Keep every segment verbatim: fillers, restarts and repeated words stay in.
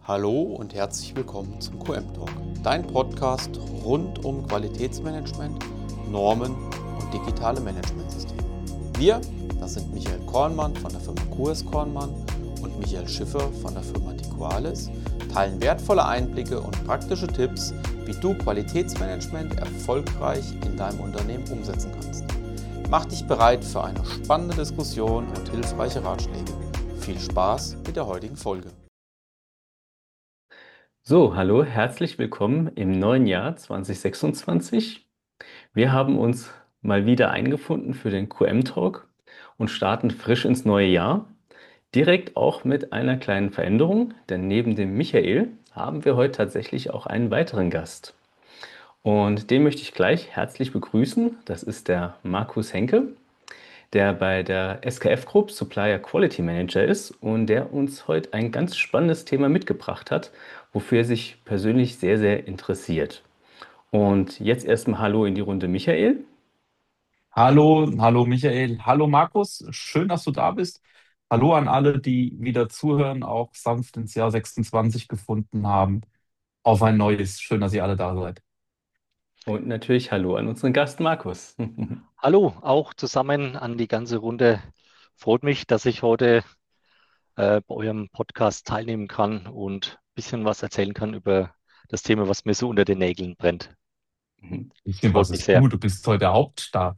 Hallo und herzlich willkommen zum Q M Talk, dein Podcast rund um Qualitätsmanagement, Normen und digitale Managementsysteme. Wir, das sind Michael Kornmann von der Firma Q S Kornmann und Michael Schiffer von der Firma Tiqualis, teilen wertvolle Einblicke und praktische Tipps, wie du Qualitätsmanagement erfolgreich in deinem Unternehmen umsetzen kannst. Mach dich bereit für eine spannende Diskussion und hilfreiche Ratschläge. Viel Spaß mit der heutigen Folge. So, hallo, herzlich willkommen im neuen Jahr zwanzig sechsundzwanzig. Wir haben uns mal wieder eingefunden für den Q M Talk und starten frisch ins neue Jahr. Direkt auch mit einer kleinen Veränderung, denn neben dem Michael haben wir heute tatsächlich auch einen weiteren Gast. Und den möchte ich gleich herzlich begrüßen. Das ist der Markus Henke, der bei der S K F Group Supplier Quality Manager ist und der uns heute ein ganz spannendes Thema mitgebracht hat, wofür er sich persönlich sehr, sehr interessiert. Und jetzt erstmal Hallo in die Runde, Michael. Hallo, hallo Michael, hallo Markus, schön, dass du da bist. Hallo an alle, die wieder zuhören, auch sanft ins Jahr sechsundzwanzig gefunden haben. Auf ein neues, schön, dass ihr alle da seid. Und natürlich Hallo an unseren Gast Markus. Hallo, auch zusammen an die ganze Runde. Freut mich, dass ich heute äh, bei eurem Podcast teilnehmen kann und ein bisschen was erzählen kann über das Thema, was mir so unter den Nägeln brennt. Ich finde, was Freut mich ist sehr. gut, du bist heute der Hauptstar.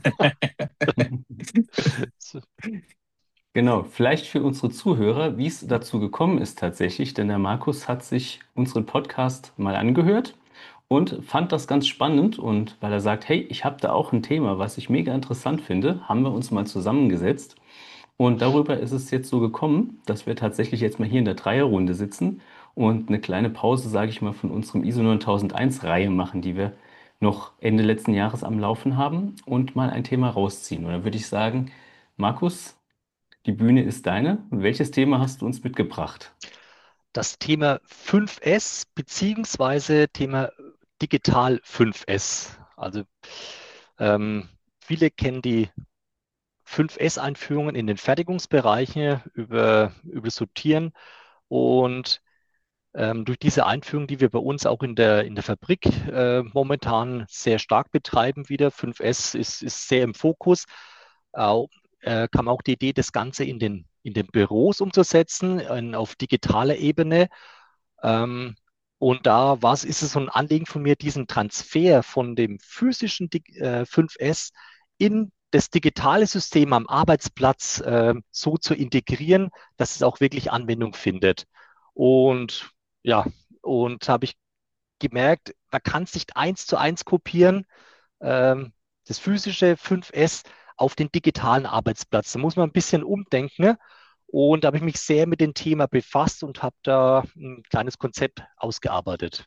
So, Genau, vielleicht für unsere Zuhörer, wie es dazu gekommen ist tatsächlich, denn der Markus hat sich unseren Podcast mal angehört und fand das ganz spannend und weil er sagt, hey, ich habe da auch ein Thema, was ich mega interessant finde, haben wir uns mal zusammengesetzt und darüber ist es jetzt so gekommen, dass wir tatsächlich jetzt mal hier in der Dreierrunde sitzen und eine kleine Pause, sage ich mal, von unserem I S O neuntausendeins-Reihe machen, die wir noch Ende letzten Jahres am Laufen haben und mal ein Thema rausziehen. Und dann würde ich sagen, Markus, die Bühne ist deine. Welches Thema hast du uns mitgebracht? Das Thema fünf S beziehungsweise Thema Digital fünf S. Also ähm, viele kennen die fünf S-Einführungen in den Fertigungsbereichen über, über Sortieren und Ähm, durch diese Einführung, die wir bei uns auch in der, in der Fabrik äh, momentan sehr stark betreiben, wieder, fünf S ist, ist sehr im Fokus, auch, äh, kam auch die Idee, das Ganze in den, in den Büros umzusetzen, in, auf digitaler Ebene. Ähm, und da was ist es so ein Anliegen von mir, diesen Transfer von dem physischen Dig- äh, fünf S in das digitale System am Arbeitsplatz äh, so zu integrieren, dass es auch wirklich Anwendung findet. Und ja, und habe ich gemerkt, man kann es nicht eins zu eins kopieren, ähm, das physische fünf S auf den digitalen Arbeitsplatz. Da muss man ein bisschen umdenken. Ne? Und da habe ich mich sehr mit dem Thema befasst und habe da ein kleines Konzept ausgearbeitet.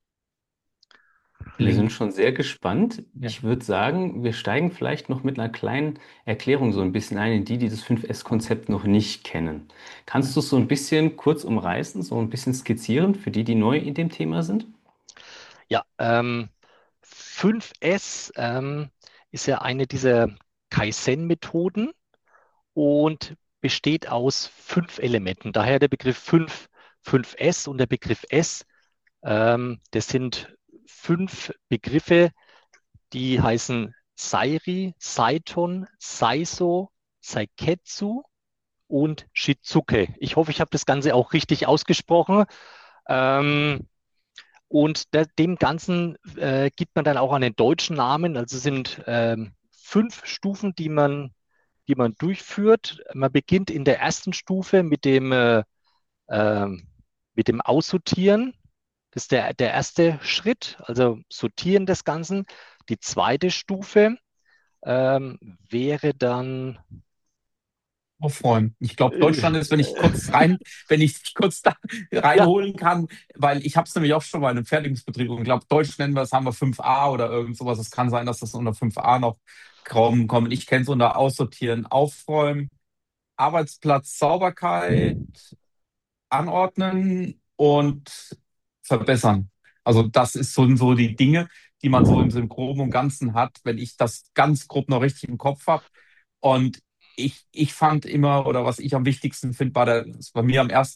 Wir sind Klingt, schon sehr gespannt. ja. Ich würde sagen, wir steigen vielleicht noch mit einer kleinen Erklärung so ein bisschen ein, in die, die das fünf S-Konzept noch nicht kennen. Kannst du es so ein bisschen kurz umreißen, so ein bisschen skizzieren für die, die neu in dem Thema sind? Ja, ähm, fünf S ähm, ist ja eine dieser Kaizen-Methoden und besteht aus fünf Elementen. Daher der Begriff fünf, fünf S und der Begriff S. Ähm, das sind fünf Begriffe, die heißen Sairi, Saiton, Saiso, Saiketsu und Shizuke. Ich hoffe, ich habe das Ganze auch richtig ausgesprochen. Ähm, und der, dem Ganzen äh, gibt man dann auch einen deutschen Namen. Also es sind ähm, fünf Stufen, die man, die man durchführt. Man beginnt in der ersten Stufe mit dem, äh, ähm, mit dem Aussortieren. Das ist der, der erste Schritt, also Sortieren des Ganzen. Die zweite Stufe ähm, wäre dann, Aufräumen. Ich glaube, äh, Deutschland ist, wenn ich äh, kurz rein, wenn ich kurz da ja, reinholen kann, weil ich habe es nämlich auch schon mal in einem Fertigungsbetrieb und ich glaube, Deutsch nennen wir es, haben wir fünf a oder irgend sowas. Es kann sein, dass das unter fünf a noch kommen. kommen. Ich kenne es unter Aussortieren, Aufräumen, Arbeitsplatz, Sauberkeit, Anordnen und verbessern. Also das ist so, so die Dinge, die man so im, so im Groben und Ganzen hat, wenn ich das ganz grob noch richtig im Kopf habe. Und ich, ich fand immer, oder was ich am wichtigsten finde, war der, ist bei mir am ersten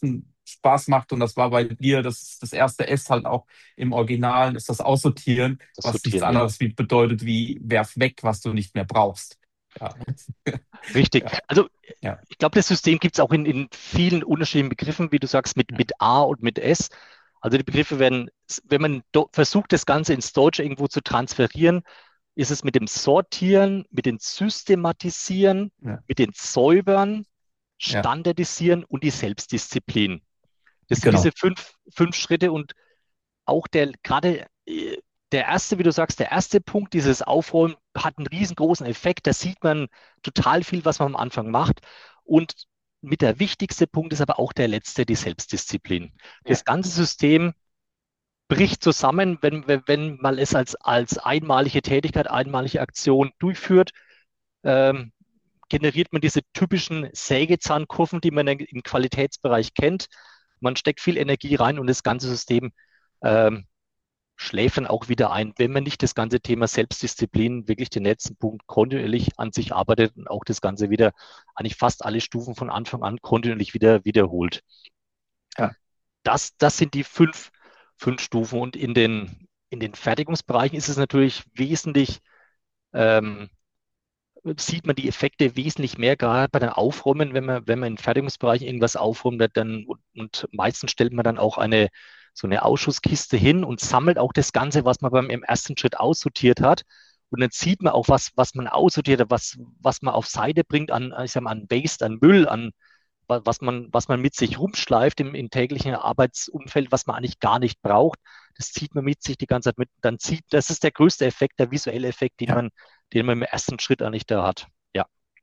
Spaß macht. Und das war bei dir das, das erste S halt auch im Originalen, ist das Aussortieren, Das was nichts Sortieren, ja. anderes wie bedeutet wie werf weg, was du nicht mehr brauchst. Ja, Richtig. ja, Also ja, ich glaube, das System gibt es auch in, in vielen unterschiedlichen Begriffen, wie du sagst, mit, ja, mit A und mit S. Also die Begriffe werden, wenn man do, versucht, das Ganze ins Deutsche irgendwo zu transferieren, ist es mit dem Sortieren, mit dem Systematisieren, ja, mit dem Säubern, ja, Standardisieren und die Selbstdisziplin. Das sind diese genau. fünf, fünf Schritte und auch der gerade äh, der erste, wie du sagst, der erste Punkt, dieses Aufräumen, hat einen riesengroßen Effekt. Da sieht man total viel, was man am Anfang macht. Und mit der wichtigste Punkt ist aber auch der letzte, die Selbstdisziplin. Ja, Das ganze System bricht zusammen, wenn, wenn, wenn man es als, als einmalige Tätigkeit, einmalige Aktion durchführt. Ähm, generiert man diese typischen Sägezahnkurven, die man im Qualitätsbereich kennt. Man steckt viel Energie rein und das ganze System ähm, schläft dann auch wieder ein, wenn man nicht das ganze Thema Selbstdisziplin, wirklich den letzten Punkt kontinuierlich an sich arbeitet und auch das Ganze wieder, eigentlich fast alle Stufen von Anfang an kontinuierlich wieder wiederholt. ja, Das, das sind die fünf, fünf Stufen und in den, in den Fertigungsbereichen ist es natürlich wesentlich, ähm, sieht man die Effekte wesentlich mehr, gerade bei den Aufräumen, wenn man, wenn man in Fertigungsbereichen irgendwas aufräumt, dann, und, und meistens stellt man dann auch eine, so eine Ausschusskiste hin und sammelt auch das Ganze, was man beim im ersten Schritt aussortiert hat. Und dann sieht man auch, was, was man aussortiert hat, was, was man auf Seite bringt an, ich sag mal, an Waste, an Müll, an was man, was man mit sich rumschleift im, im täglichen Arbeitsumfeld, was man eigentlich gar nicht braucht. Das zieht man mit sich die ganze Zeit mit. Dann zieht, das ist der größte Effekt, der visuelle Effekt, den ja, man, den man im ersten Schritt eigentlich da hat. Ja.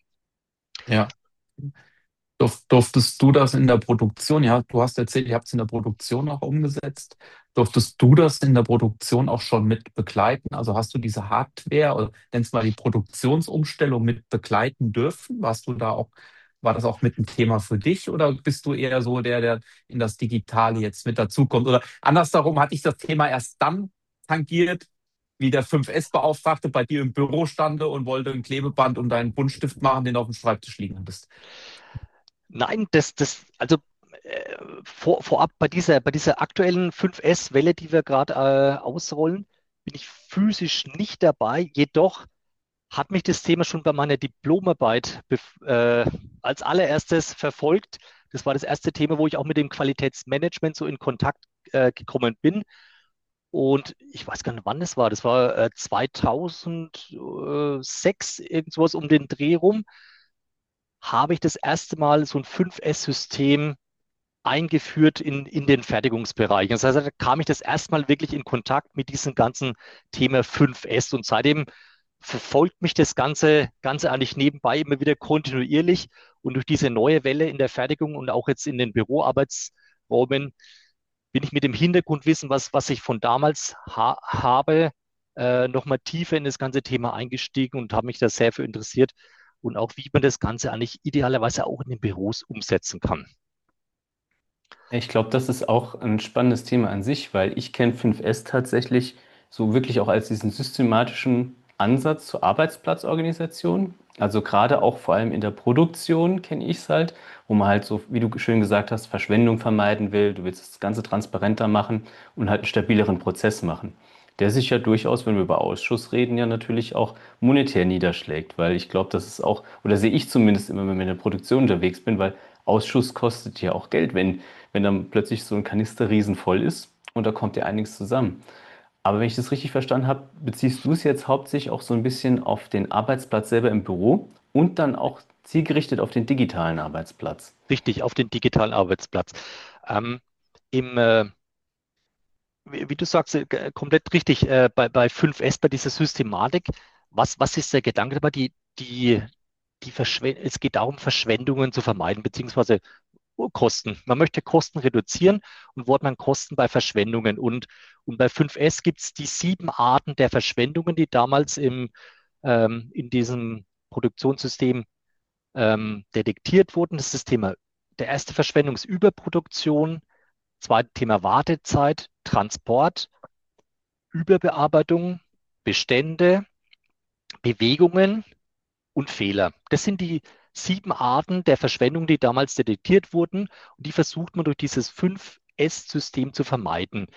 ja. Durf, durftest du das in der Produktion, ja, du hast erzählt, ihr habt es in der Produktion auch umgesetzt. Durftest du das in der Produktion auch schon mit begleiten? Also hast du diese Hardware oder nennst mal die Produktionsumstellung mit begleiten dürfen? Warst du da auch, war das auch mit ein Thema für dich oder bist du eher so der, der in das Digitale jetzt mit dazukommt? Oder andersherum hatte ich das Thema erst dann tangiert, wie der fünf S-Beauftragte bei dir im Büro stande und wollte ein Klebeband und deinen Buntstift machen, den du auf dem Schreibtisch liegen hattest. Nein, das, das, also äh, vor, vorab bei dieser, bei dieser aktuellen fünf S-Welle, die wir gerade äh, ausrollen, bin ich physisch nicht dabei. Jedoch hat mich das Thema schon bei meiner Diplomarbeit bef- äh, als allererstes verfolgt. Das war das erste Thema, wo ich auch mit dem Qualitätsmanagement so in Kontakt äh, gekommen bin. Und ich weiß gar nicht, wann das war. Das war äh, zweitausendsechs, irgend sowas um den Dreh rum, habe ich das erste Mal so ein fünf S-System eingeführt in, in den Fertigungsbereich. Das heißt, da kam ich das erste Mal wirklich in Kontakt mit diesem ganzen Thema fünf S und seitdem verfolgt mich das Ganze, Ganze eigentlich nebenbei immer wieder kontinuierlich und durch diese neue Welle in der Fertigung und auch jetzt in den Büroarbeitsräumen bin ich mit dem Hintergrundwissen, was, was ich von damals ha habe, äh, nochmal tiefer in das ganze Thema eingestiegen und habe mich da sehr für interessiert und auch, wie man das Ganze eigentlich idealerweise auch in den Büros umsetzen kann. Ich glaube, das ist auch ein spannendes Thema an sich, weil ich kenne fünf S tatsächlich so wirklich auch als diesen systematischen Ansatz zur Arbeitsplatzorganisation. Also gerade auch vor allem in der Produktion kenne ich es halt, wo man halt so, wie du schön gesagt hast, Verschwendung vermeiden will. Du willst das Ganze transparenter machen und halt einen stabileren Prozess machen. Der sich ja durchaus, wenn wir über Ausschuss reden, ja natürlich auch monetär niederschlägt, weil ich glaube, das ist auch, oder sehe ich zumindest immer, wenn ich in der Produktion unterwegs bin, weil Ausschuss kostet ja auch Geld, wenn, wenn dann plötzlich so ein Kanister riesenvoll ist und da kommt ja einiges zusammen. Aber wenn ich das richtig verstanden habe, beziehst du es jetzt hauptsächlich auch so ein bisschen auf den Arbeitsplatz selber im Büro und dann auch zielgerichtet auf den digitalen Arbeitsplatz. Richtig, auf den digitalen Arbeitsplatz. Ähm, im, äh, wie, wie du sagst, äh, g- komplett richtig, äh, bei, bei fünf S, bei dieser Systematik, was, was ist der Gedanke dabei? Die, die, die Verschwen es geht darum, Verschwendungen zu vermeiden, beziehungsweise Kosten. Man möchte Kosten reduzieren und wo hat man Kosten bei Verschwendungen? Und, und bei fünf S gibt es die sieben Arten der Verschwendungen, die damals im, ähm, in diesem Produktionssystem ähm, detektiert wurden. Das ist das Thema. Der erste Verschwendung ist Überproduktion, zweite Thema Wartezeit, Transport, Überbearbeitung, Bestände, Bewegungen und Fehler. Das sind die sieben Arten der Verschwendung, die damals detektiert wurden. Und die versucht man durch dieses fünf S-System zu vermeiden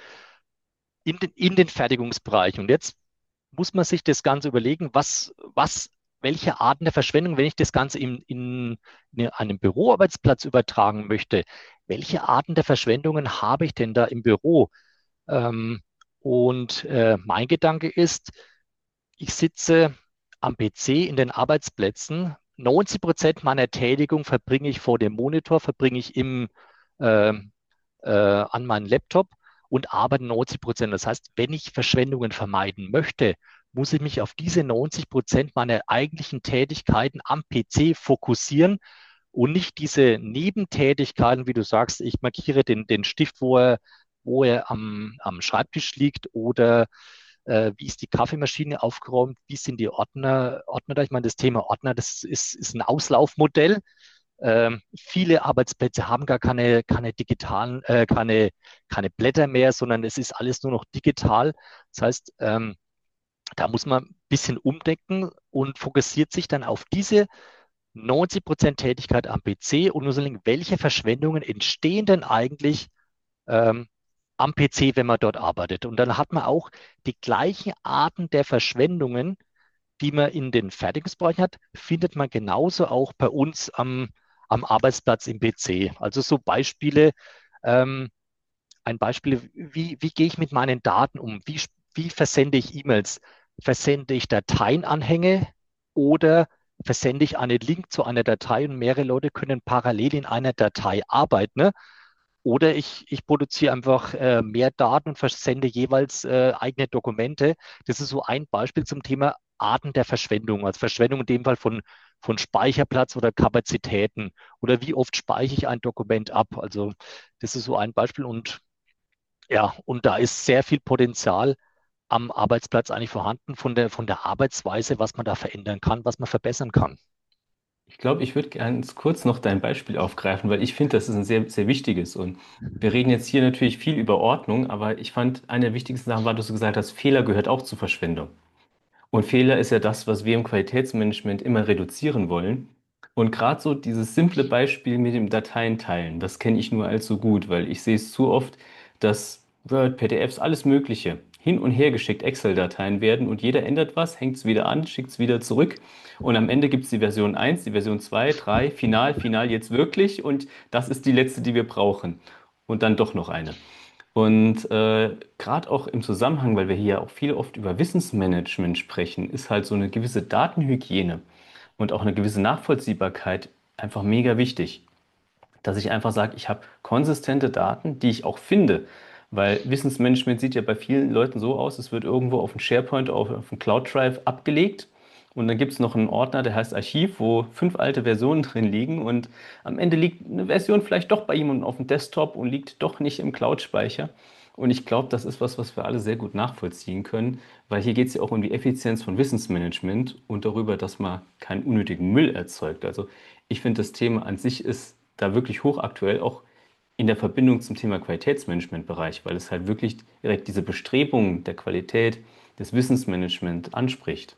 in den, in den Fertigungsbereich. Und jetzt muss man sich das Ganze überlegen, was, was, welche Arten der Verschwendung, wenn ich das Ganze in, in, in einem Büroarbeitsplatz übertragen möchte, welche Arten der Verschwendungen habe ich denn da im Büro? Ähm, und äh, mein Gedanke ist, ich sitze am P C in den Arbeitsplätzen. neunzig Prozent meiner Tätigung verbringe ich vor dem Monitor, verbringe ich im, äh, äh, an meinem Laptop und arbeite neunzig Prozent. Das heißt, wenn ich Verschwendungen vermeiden möchte, muss ich mich auf diese neunzig Prozent meiner eigentlichen Tätigkeiten am P C fokussieren und nicht diese Nebentätigkeiten, wie du sagst, ich markiere den, den Stift, wo er, wo er am, am Schreibtisch liegt oder äh, wie ist die Kaffeemaschine aufgeräumt, wie sind die Ordner, Ordner da? Ich meine, das Thema Ordner, das ist, ist ein Auslaufmodell. Ähm, viele Arbeitsplätze haben gar keine, keine digitalen, äh, keine, keine Blätter mehr, sondern es ist alles nur noch digital. Das heißt, ähm, da muss man ein bisschen umdenken und fokussiert sich dann auf diese neunzig Prozent Tätigkeit am P C und nur so lange, welche Verschwendungen entstehen denn eigentlich ähm, am P C, wenn man dort arbeitet. Und dann hat man auch die gleichen Arten der Verschwendungen, die man in den Fertigungsbereichen hat, findet man genauso auch bei uns am, am Arbeitsplatz im P C. Also so Beispiele, ähm, ein Beispiel, wie, wie gehe ich mit meinen Daten um? Wie, wie versende ich E-Mails? Versende ich Dateienanhänge oder versende ich einen Link zu einer Datei und mehrere Leute können parallel in einer Datei arbeiten? Ne? Oder ich, ich produziere einfach äh, mehr Daten und versende jeweils äh, eigene Dokumente. Das ist so ein Beispiel zum Thema Arten der Verschwendung. Also Verschwendung in dem Fall von, von Speicherplatz oder Kapazitäten. Oder wie oft speichere ich ein Dokument ab? Also das ist so ein Beispiel. Und ja, und da ist sehr viel Potenzial am Arbeitsplatz eigentlich vorhanden von der, von der Arbeitsweise, was man da verändern kann, was man verbessern kann. Ich glaube, ich würde ganz kurz noch dein Beispiel aufgreifen, weil ich finde, das ist ein sehr, sehr wichtiges. Und wir reden jetzt hier natürlich viel über Ordnung, aber ich fand, eine der wichtigsten Sachen war, dass du gesagt hast, Fehler gehört auch zur Verschwendung. Und Fehler ist ja das, was wir im Qualitätsmanagement immer reduzieren wollen. Und gerade so dieses simple Beispiel mit dem Dateien teilen, das kenne ich nur allzu gut, weil ich sehe es zu oft, dass Word, P D Fs, alles Mögliche hin und her geschickt Excel-Dateien werden und jeder ändert was, hängt es wieder an, schickt es wieder zurück und am Ende gibt es die Version eins, die Version zwei, drei, final, final jetzt wirklich und das ist die letzte, die wir brauchen. Und dann doch noch eine. Und äh, gerade auch im Zusammenhang, weil wir hier auch viel oft über Wissensmanagement sprechen, ist halt so eine gewisse Datenhygiene und auch eine gewisse Nachvollziehbarkeit einfach mega wichtig. Dass ich einfach sage, ich habe konsistente Daten, die ich auch finde. Weil Wissensmanagement sieht ja bei vielen Leuten so aus, es wird irgendwo auf dem SharePoint, auf, auf dem Cloud Drive abgelegt. Und dann gibt es noch einen Ordner, der heißt Archiv, wo fünf alte Versionen drin liegen. Und am Ende liegt eine Version vielleicht doch bei jemandem auf dem Desktop und liegt doch nicht im Cloud-Speicher. Und ich glaube, das ist was, was wir alle sehr gut nachvollziehen können, weil hier geht es ja auch um die Effizienz von Wissensmanagement und darüber, dass man keinen unnötigen Müll erzeugt. Also ich finde, das Thema an sich ist da wirklich hochaktuell, auch in der Verbindung zum Thema Qualitätsmanagement-Bereich, weil es halt wirklich direkt diese Bestrebungen der Qualität des Wissensmanagement anspricht.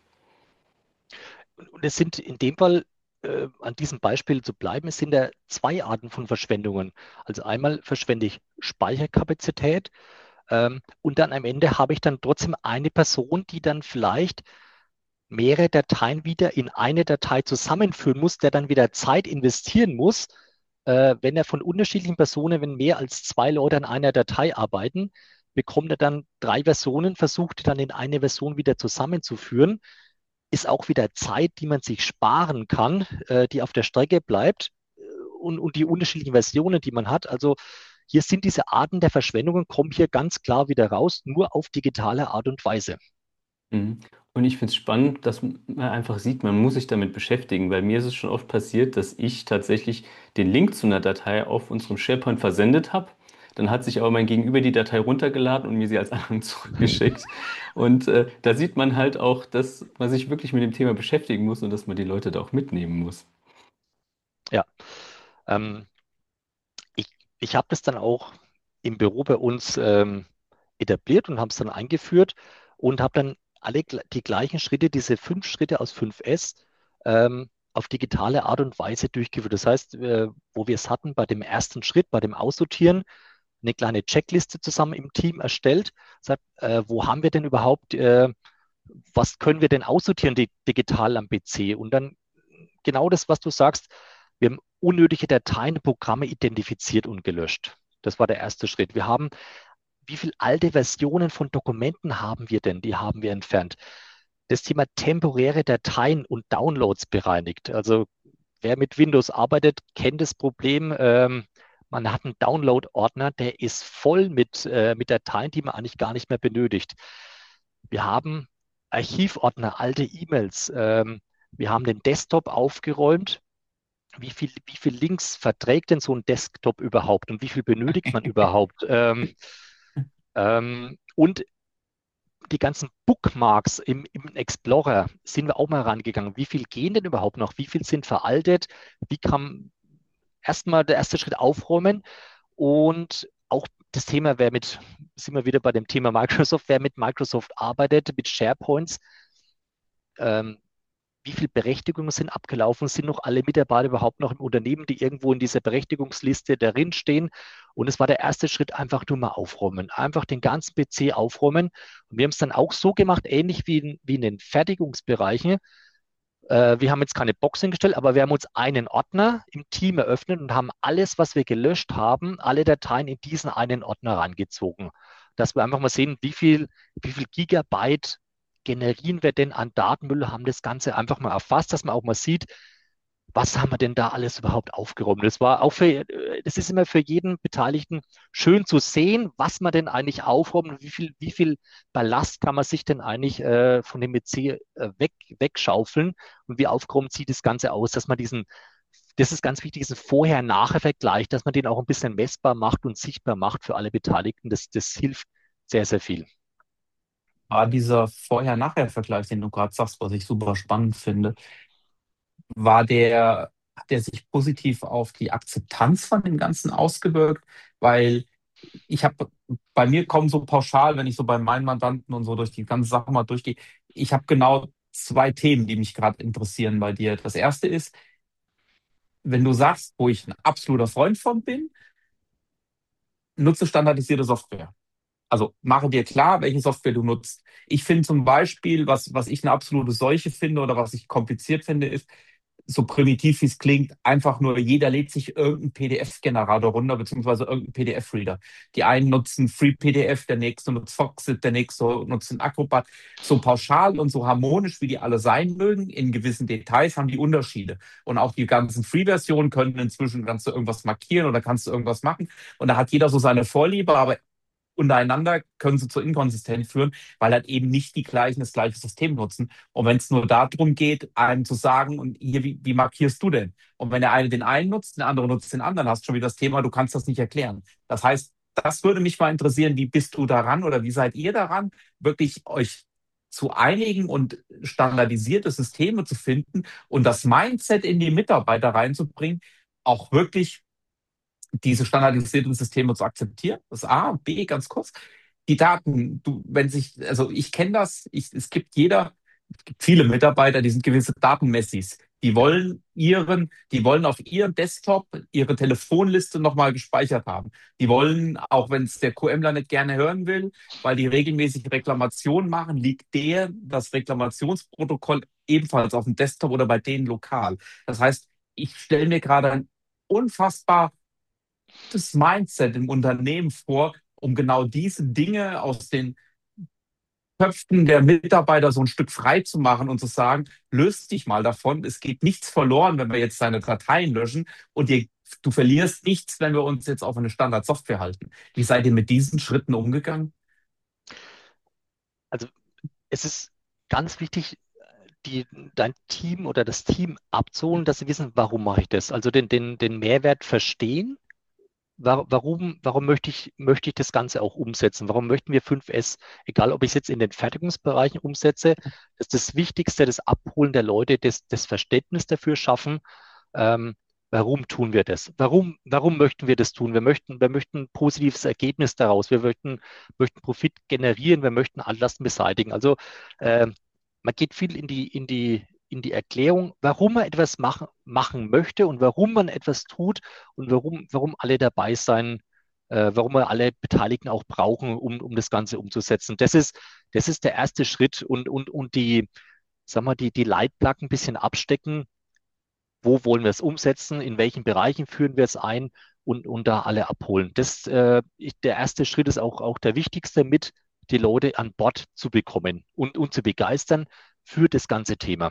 Und es sind in dem Fall, äh, an diesem Beispiel zu bleiben, es sind ja zwei Arten von Verschwendungen. Also einmal verschwende ich Speicherkapazität ähm, und dann am Ende habe ich dann trotzdem eine Person, die dann vielleicht mehrere Dateien wieder in eine Datei zusammenführen muss, der dann wieder Zeit investieren muss, äh, wenn er von unterschiedlichen Personen, wenn mehr als zwei Leute an einer Datei arbeiten, bekommt er dann drei Versionen, versucht die dann in eine Version wieder zusammenzuführen. Ist auch wieder Zeit, die man sich sparen kann, äh, die auf der Strecke bleibt äh, und, und die unterschiedlichen Versionen, die man hat. Also hier sind diese Arten der Verschwendungen, kommen hier ganz klar wieder raus, nur auf digitale Art und Weise. Mhm. Und ich finde es spannend, dass man einfach sieht, man muss sich damit beschäftigen, weil mir ist es schon oft passiert, dass ich tatsächlich den Link zu einer Datei auf unserem SharePoint versendet habe. Dann hat sich aber mein Gegenüber die Datei runtergeladen und mir sie als Anhang zurückgeschickt. Und äh, da sieht man halt auch, dass man sich wirklich mit dem Thema beschäftigen muss und dass man die Leute da auch mitnehmen muss. Ja, ähm, ich, ich habe das dann auch im Büro bei uns ähm, etabliert und habe es dann eingeführt und habe dann alle gl- die gleichen Schritte, diese fünf Schritte aus fünf S, ähm, auf digitale Art und Weise durchgeführt. Das heißt, äh, wo wir es hatten, bei dem ersten Schritt, bei dem Aussortieren, eine kleine Checkliste zusammen im Team erstellt, sagt, äh, wo haben wir denn überhaupt, äh, was können wir denn aussortieren di digital am P C? Und dann genau das, was du sagst, wir haben unnötige Dateien, Programme identifiziert und gelöscht. Das war der erste Schritt. Wir haben, wie viele alte Versionen von Dokumenten haben wir denn? Die haben wir entfernt. Das Thema temporäre Dateien und Downloads bereinigt. Also wer mit Windows arbeitet, kennt das Problem. Ähm, man hat einen Download-Ordner, der ist voll mit, äh, mit Dateien, die man eigentlich gar nicht mehr benötigt. Wir haben Archivordner, alte E-Mails. Ähm, wir haben den Desktop aufgeräumt. Wie viel, wie viel Links verträgt denn so ein Desktop überhaupt und wie viel benötigt man überhaupt? Ähm, ähm, und die ganzen Bookmarks im, im Explorer sind wir auch mal rangegangen. Wie viel gehen denn überhaupt noch? Wie viel sind veraltet? Wie kann erstmal der erste Schritt aufräumen? Und auch das Thema, wer mit, sind wir wieder bei dem Thema Microsoft, wer mit Microsoft arbeitet, mit SharePoints, ähm, wie viele Berechtigungen sind abgelaufen? Sind noch alle Mitarbeiter überhaupt noch im Unternehmen, die irgendwo in dieser Berechtigungsliste darin stehen? Und es war der erste Schritt, einfach nur mal aufräumen. Einfach den ganzen P C aufräumen. Und wir haben es dann auch so gemacht, ähnlich wie in, wie in den Fertigungsbereichen. Äh, wir haben jetzt keine Box hingestellt, aber wir haben uns einen Ordner im Team eröffnet und haben alles, was wir gelöscht haben, alle Dateien in diesen einen Ordner reingezogen. Dass wir einfach mal sehen, wie viel, wie viel Gigabyte generieren wir denn an Datenmüll, haben das Ganze einfach mal erfasst, dass man auch mal sieht, was haben wir denn da alles überhaupt aufgeräumt. Das war auch für, das ist immer für jeden Beteiligten schön zu sehen, was man denn eigentlich aufräumt und wie viel, wie viel Ballast kann man sich denn eigentlich äh, von dem P C äh, weg, wegschaufeln und wie aufgeräumt sieht das Ganze aus, dass man diesen, das ist ganz wichtig, diesen Vorher-Nachher-Vergleich, dass man den auch ein bisschen messbar macht und sichtbar macht für alle Beteiligten. Das, das hilft sehr, sehr viel. War dieser Vorher-Nachher-Vergleich, den du gerade sagst, was ich super spannend finde, war der, hat der sich positiv auf die Akzeptanz von dem Ganzen ausgewirkt? Weil ich habe, bei mir kommen so pauschal, wenn ich so bei meinen Mandanten und so durch die ganze Sache mal durchgehe, ich habe genau zwei Themen, die mich gerade interessieren bei dir. Das erste ist, wenn du sagst, wo ich ein absoluter Freund von bin, nutze standardisierte Software. Also mache dir klar, welche Software du nutzt. Ich finde zum Beispiel, was, was ich eine absolute Seuche finde oder was ich kompliziert finde, ist, so primitiv wie es klingt, einfach nur jeder lädt sich irgendeinen P D F-Generator runter, beziehungsweise irgendeinen P D F-Reader. Die einen nutzen Free P D F, der nächste nutzt Foxit, der nächste nutzt einen Acrobat. So pauschal und so harmonisch, wie die alle sein mögen, in gewissen Details haben die Unterschiede. Und auch die ganzen Free-Versionen können inzwischen, kannst du irgendwas markieren oder kannst du irgendwas machen. Und da hat jeder so seine Vorliebe, aber untereinander können sie zur Inkonsistenz führen, weil halt eben nicht die gleichen das gleiche System nutzen. Und wenn es nur darum geht, einem zu sagen, und hier, wie, wie markierst du denn? Und wenn der eine den einen nutzt, der andere nutzt den anderen, hast du schon wieder das Thema, du kannst das nicht erklären. Das heißt, das würde mich mal interessieren, wie bist du daran oder wie seid ihr daran, wirklich euch zu einigen und standardisierte Systeme zu finden und das Mindset in die Mitarbeiter reinzubringen, auch wirklich diese standardisierten Systeme zu akzeptieren. Das ist A. B, ganz kurz. Die Daten, du, wenn sich, also ich kenne das, ich, es gibt jeder, es gibt viele Mitarbeiter, die sind gewisse Datenmessis. Die wollen ihren, die wollen auf ihrem Desktop ihre Telefonliste nochmal gespeichert haben. Die wollen, auch wenn es der QMler nicht gerne hören will, weil die regelmäßig Reklamationen machen, liegt der das Reklamationsprotokoll ebenfalls auf dem Desktop oder bei denen lokal. Das heißt, ich stelle mir gerade ein unfassbar das Mindset im Unternehmen vor, um genau diese Dinge aus den Köpfen der Mitarbeiter so ein Stück frei zu machen und zu sagen, löst dich mal davon. Es geht nichts verloren, wenn wir jetzt deine Dateien löschen und ihr, du verlierst nichts, wenn wir uns jetzt auf eine Standardsoftware halten. Wie seid ihr mit diesen Schritten umgegangen? Also es ist ganz wichtig, die, dein Team oder das Team abzuholen, dass sie wissen, warum mache ich das? Also den, den, den Mehrwert verstehen. Wa- Warum, warum möchte ich, möchte ich das Ganze auch umsetzen? Warum möchten wir fünf S, egal ob ich es jetzt in den Fertigungsbereichen umsetze, das ist das Wichtigste, das Abholen der Leute, das, das Verständnis dafür schaffen. Ähm, warum tun wir das? Warum, warum möchten wir das tun? Wir möchten, wir möchten ein positives Ergebnis daraus. Wir möchten, möchten Profit generieren. Wir möchten Altlasten beseitigen. Also äh, man geht viel in die, in die, in die Erklärung, warum man etwas machen, machen möchte und warum man etwas tut und warum, warum alle dabei sein, äh, warum wir alle Beteiligten auch brauchen, um, um das Ganze umzusetzen. Das ist, das ist der erste Schritt und, und, und die, sag mal, die, die Leitplanken ein bisschen abstecken. Wo wollen wir es umsetzen? In welchen Bereichen führen wir es ein? Und, und da alle abholen. Das, äh, ich, der erste Schritt ist auch, auch der wichtigste, mit die Leute an Bord zu bekommen und, und zu begeistern für das ganze Thema.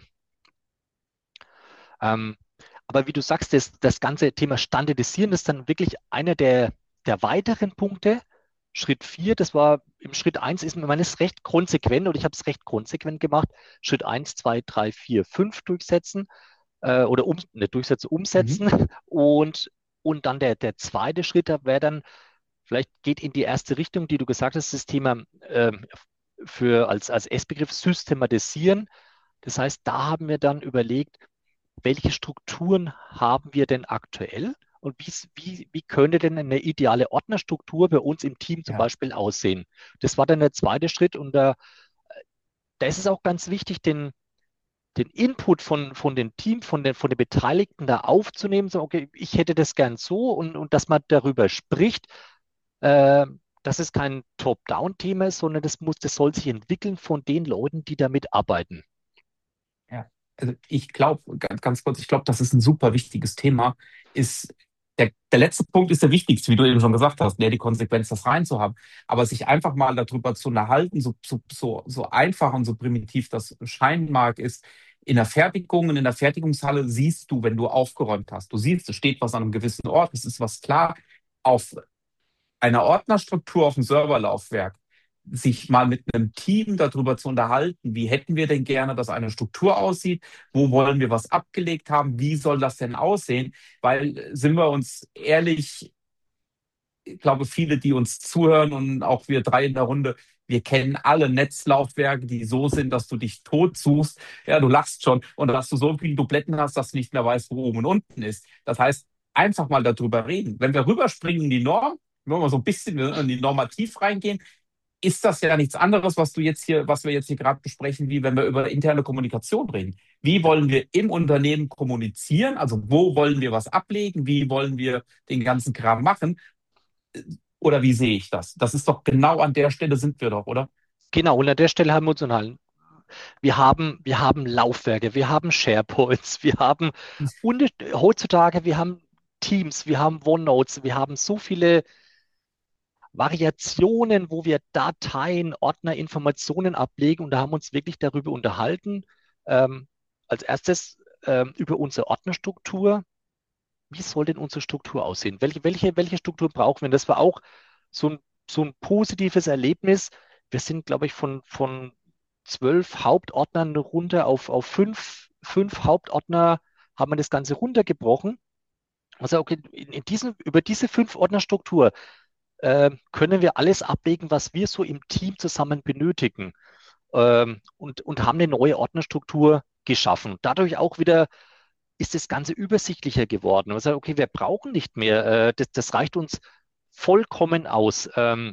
Ähm, aber wie du sagst, das, das ganze Thema Standardisieren ist dann wirklich einer der, der weiteren Punkte. Schritt vier, das war im Schritt eins, ist man ist recht konsequent oder ich habe es recht konsequent gemacht. Schritt eins, zwei, drei, vier, fünf durchsetzen äh, oder um, nicht durchsetzen, umsetzen. Mhm. Und, und dann der, der zweite Schritt wäre dann, vielleicht geht in die erste Richtung, die du gesagt hast, das Thema ähm, für als, als S-Begriff systematisieren. Das heißt, da haben wir dann überlegt, welche Strukturen haben wir denn aktuell und wie, wie, wie könnte denn eine ideale Ordnerstruktur bei uns im Team zum Ja. Beispiel aussehen? Das war dann der zweite Schritt und da, da ist es auch ganz wichtig, den, den Input von, von dem Team, von den, von den Beteiligten da aufzunehmen, so, okay, ich hätte das gern so und, und dass man darüber spricht, äh, dass es kein Top-Down-Thema ist, sondern das muss, das soll sich entwickeln von den Leuten, die damit arbeiten. Ja, also ich glaube, ganz, ganz kurz, ich glaube, das ist ein super wichtiges Thema. Ist der, der letzte Punkt ist der wichtigste, wie du eben schon gesagt hast, ne, die Konsequenz, das reinzuhaben. Aber sich einfach mal darüber zu unterhalten, so, so, so, so einfach und so primitiv das scheinen mag, ist, in der Fertigung und in der Fertigungshalle siehst du, wenn du aufgeräumt hast. Du siehst, es steht was an einem gewissen Ort, es ist was klar. Auf einer Ordnerstruktur auf dem Serverlaufwerk, sich mal mit einem Team darüber zu unterhalten, wie hätten wir denn gerne, dass eine Struktur aussieht, wo wollen wir was abgelegt haben, wie soll das denn aussehen? Weil, sind wir uns ehrlich, ich glaube, viele, die uns zuhören und auch wir drei in der Runde, wir kennen alle Netzlaufwerke, die so sind, dass du dich tot suchst. Ja, du lachst schon und dass du so viele Dubletten hast, dass du nicht mehr weißt, wo oben und unten ist. Das heißt, einfach mal darüber reden. Wenn wir rüberspringen in die Norm, wenn wir mal so ein bisschen in die Normativ reingehen, ist das ja nichts anderes, was du jetzt hier, was wir jetzt hier gerade besprechen, wie wenn wir über interne Kommunikation reden. Wie wollen wir im Unternehmen kommunizieren? Also wo wollen wir was ablegen? Wie wollen wir den ganzen Kram machen? Oder wie sehe ich das? Das ist doch genau an der Stelle sind wir doch, oder? Genau, und an der Stelle haben wir uns unterhalten. Wir haben, wir haben Laufwerke, wir haben SharePoints, wir haben und heutzutage, wir haben Teams, wir haben OneNotes, wir haben so viele Variationen, wo wir Dateien, Ordner, Informationen ablegen und da haben wir uns wirklich darüber unterhalten. Ähm, als erstes ähm, über unsere Ordnerstruktur. Wie soll denn unsere Struktur aussehen? Welche, welche, welche Struktur brauchen wir? Das war auch so ein, so ein positives Erlebnis. Wir sind, glaube ich, von, von zwölf Hauptordnern runter auf, auf fünf, fünf Hauptordner haben wir das Ganze runtergebrochen. Also okay, in, in diesen, über diese fünf Ordnerstruktur äh, können wir alles ablegen, was wir so im Team zusammen benötigen ähm, und, und haben eine neue Ordnerstruktur geschaffen. Dadurch auch wieder ist das Ganze übersichtlicher geworden. Also, okay, wir brauchen nicht mehr, äh, das, das reicht uns vollkommen aus. Ähm,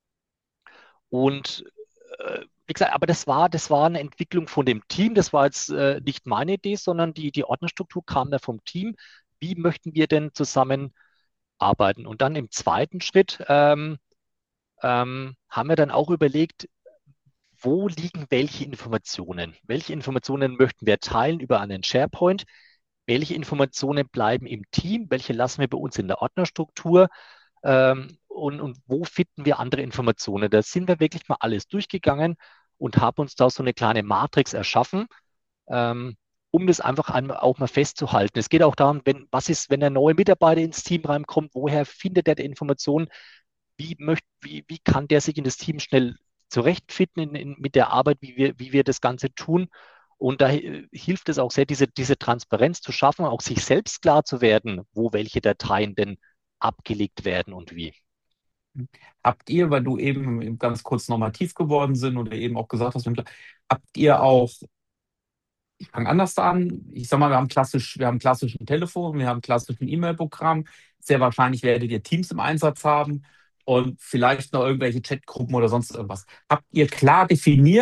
und äh, wie gesagt, aber das war, das war eine Entwicklung von dem Team. Das war jetzt äh, nicht meine Idee, sondern die, die Ordnerstruktur kam da vom Team. Wie möchten wir denn zusammen arbeiten? Und dann im zweiten Schritt ähm, ähm, haben wir dann auch überlegt, wo liegen welche Informationen? Welche Informationen möchten wir teilen über einen SharePoint? Welche Informationen bleiben im Team? Welche lassen wir bei uns in der Ordnerstruktur? Ähm, und, und wo finden wir andere Informationen? Da sind wir wirklich mal alles durchgegangen und haben uns da so eine kleine Matrix erschaffen, ähm, um das einfach einmal auch mal festzuhalten. Es geht auch darum, wenn, was ist, wenn ein neuer Mitarbeiter ins Team reinkommt, woher findet er die Informationen? Wie, möcht, wie, wie kann der sich in das Team schnell zurechtfinden in, in, mit der Arbeit, wie wir, wie wir das Ganze tun? Und da äh, hilft es auch sehr, diese, diese Transparenz zu schaffen, auch sich selbst klar zu werden, wo welche Dateien denn abgelegt werden und wie. Habt ihr, weil du eben ganz kurz normativ geworden sind oder eben auch gesagt hast, habt ihr auch, ich fange anders an, ich sag mal, wir haben klassisch, wir haben klassischen Telefon, wir haben klassischen E-Mail-Programm, sehr wahrscheinlich werdet ihr Teams im Einsatz haben und vielleicht noch irgendwelche Chatgruppen oder sonst irgendwas. Habt ihr klar definiert,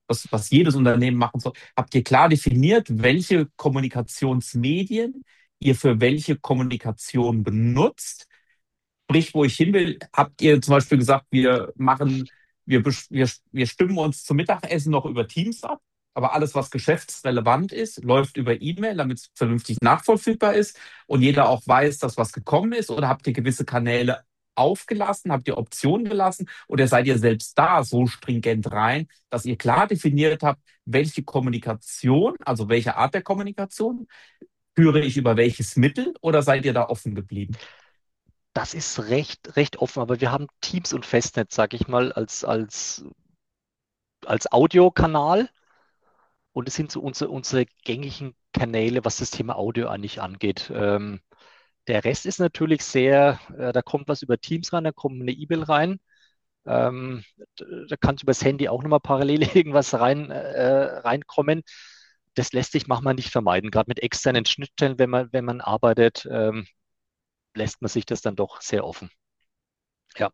was, was jedes Unternehmen machen soll, habt ihr klar definiert, welche Kommunikationsmedien ihr für welche Kommunikation benutzt? Sprich, wo ich hin will, habt ihr zum Beispiel gesagt, wir machen, wir, besch- wir, wir stimmen uns zum Mittagessen noch über Teams ab, aber alles, was geschäftsrelevant ist, läuft über E-Mail, damit es vernünftig nachvollziehbar ist und jeder auch weiß, dass was gekommen ist? Oder habt ihr gewisse Kanäle aufgelassen, habt ihr Optionen gelassen oder seid ihr selbst da so stringent rein, dass ihr klar definiert habt, welche Kommunikation, also welche Art der Kommunikation, führe ich über welches Mittel oder seid ihr da offen geblieben? Das ist recht, recht offen, aber wir haben Teams und Festnetz, sage ich mal, als, als, als Audiokanal. Und es sind so unsere, unsere gängigen Kanäle, was das Thema Audio eigentlich angeht. Ähm, der Rest ist natürlich sehr, äh, da kommt was über Teams rein, da kommt eine E-Mail rein. Ähm, da kann übers Handy auch nochmal parallel irgendwas rein, äh, reinkommen. Das lässt sich manchmal nicht vermeiden. Gerade mit externen Schnittstellen, wenn man, wenn man arbeitet, ähm, lässt man sich das dann doch sehr offen. Ja.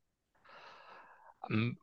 Ähm,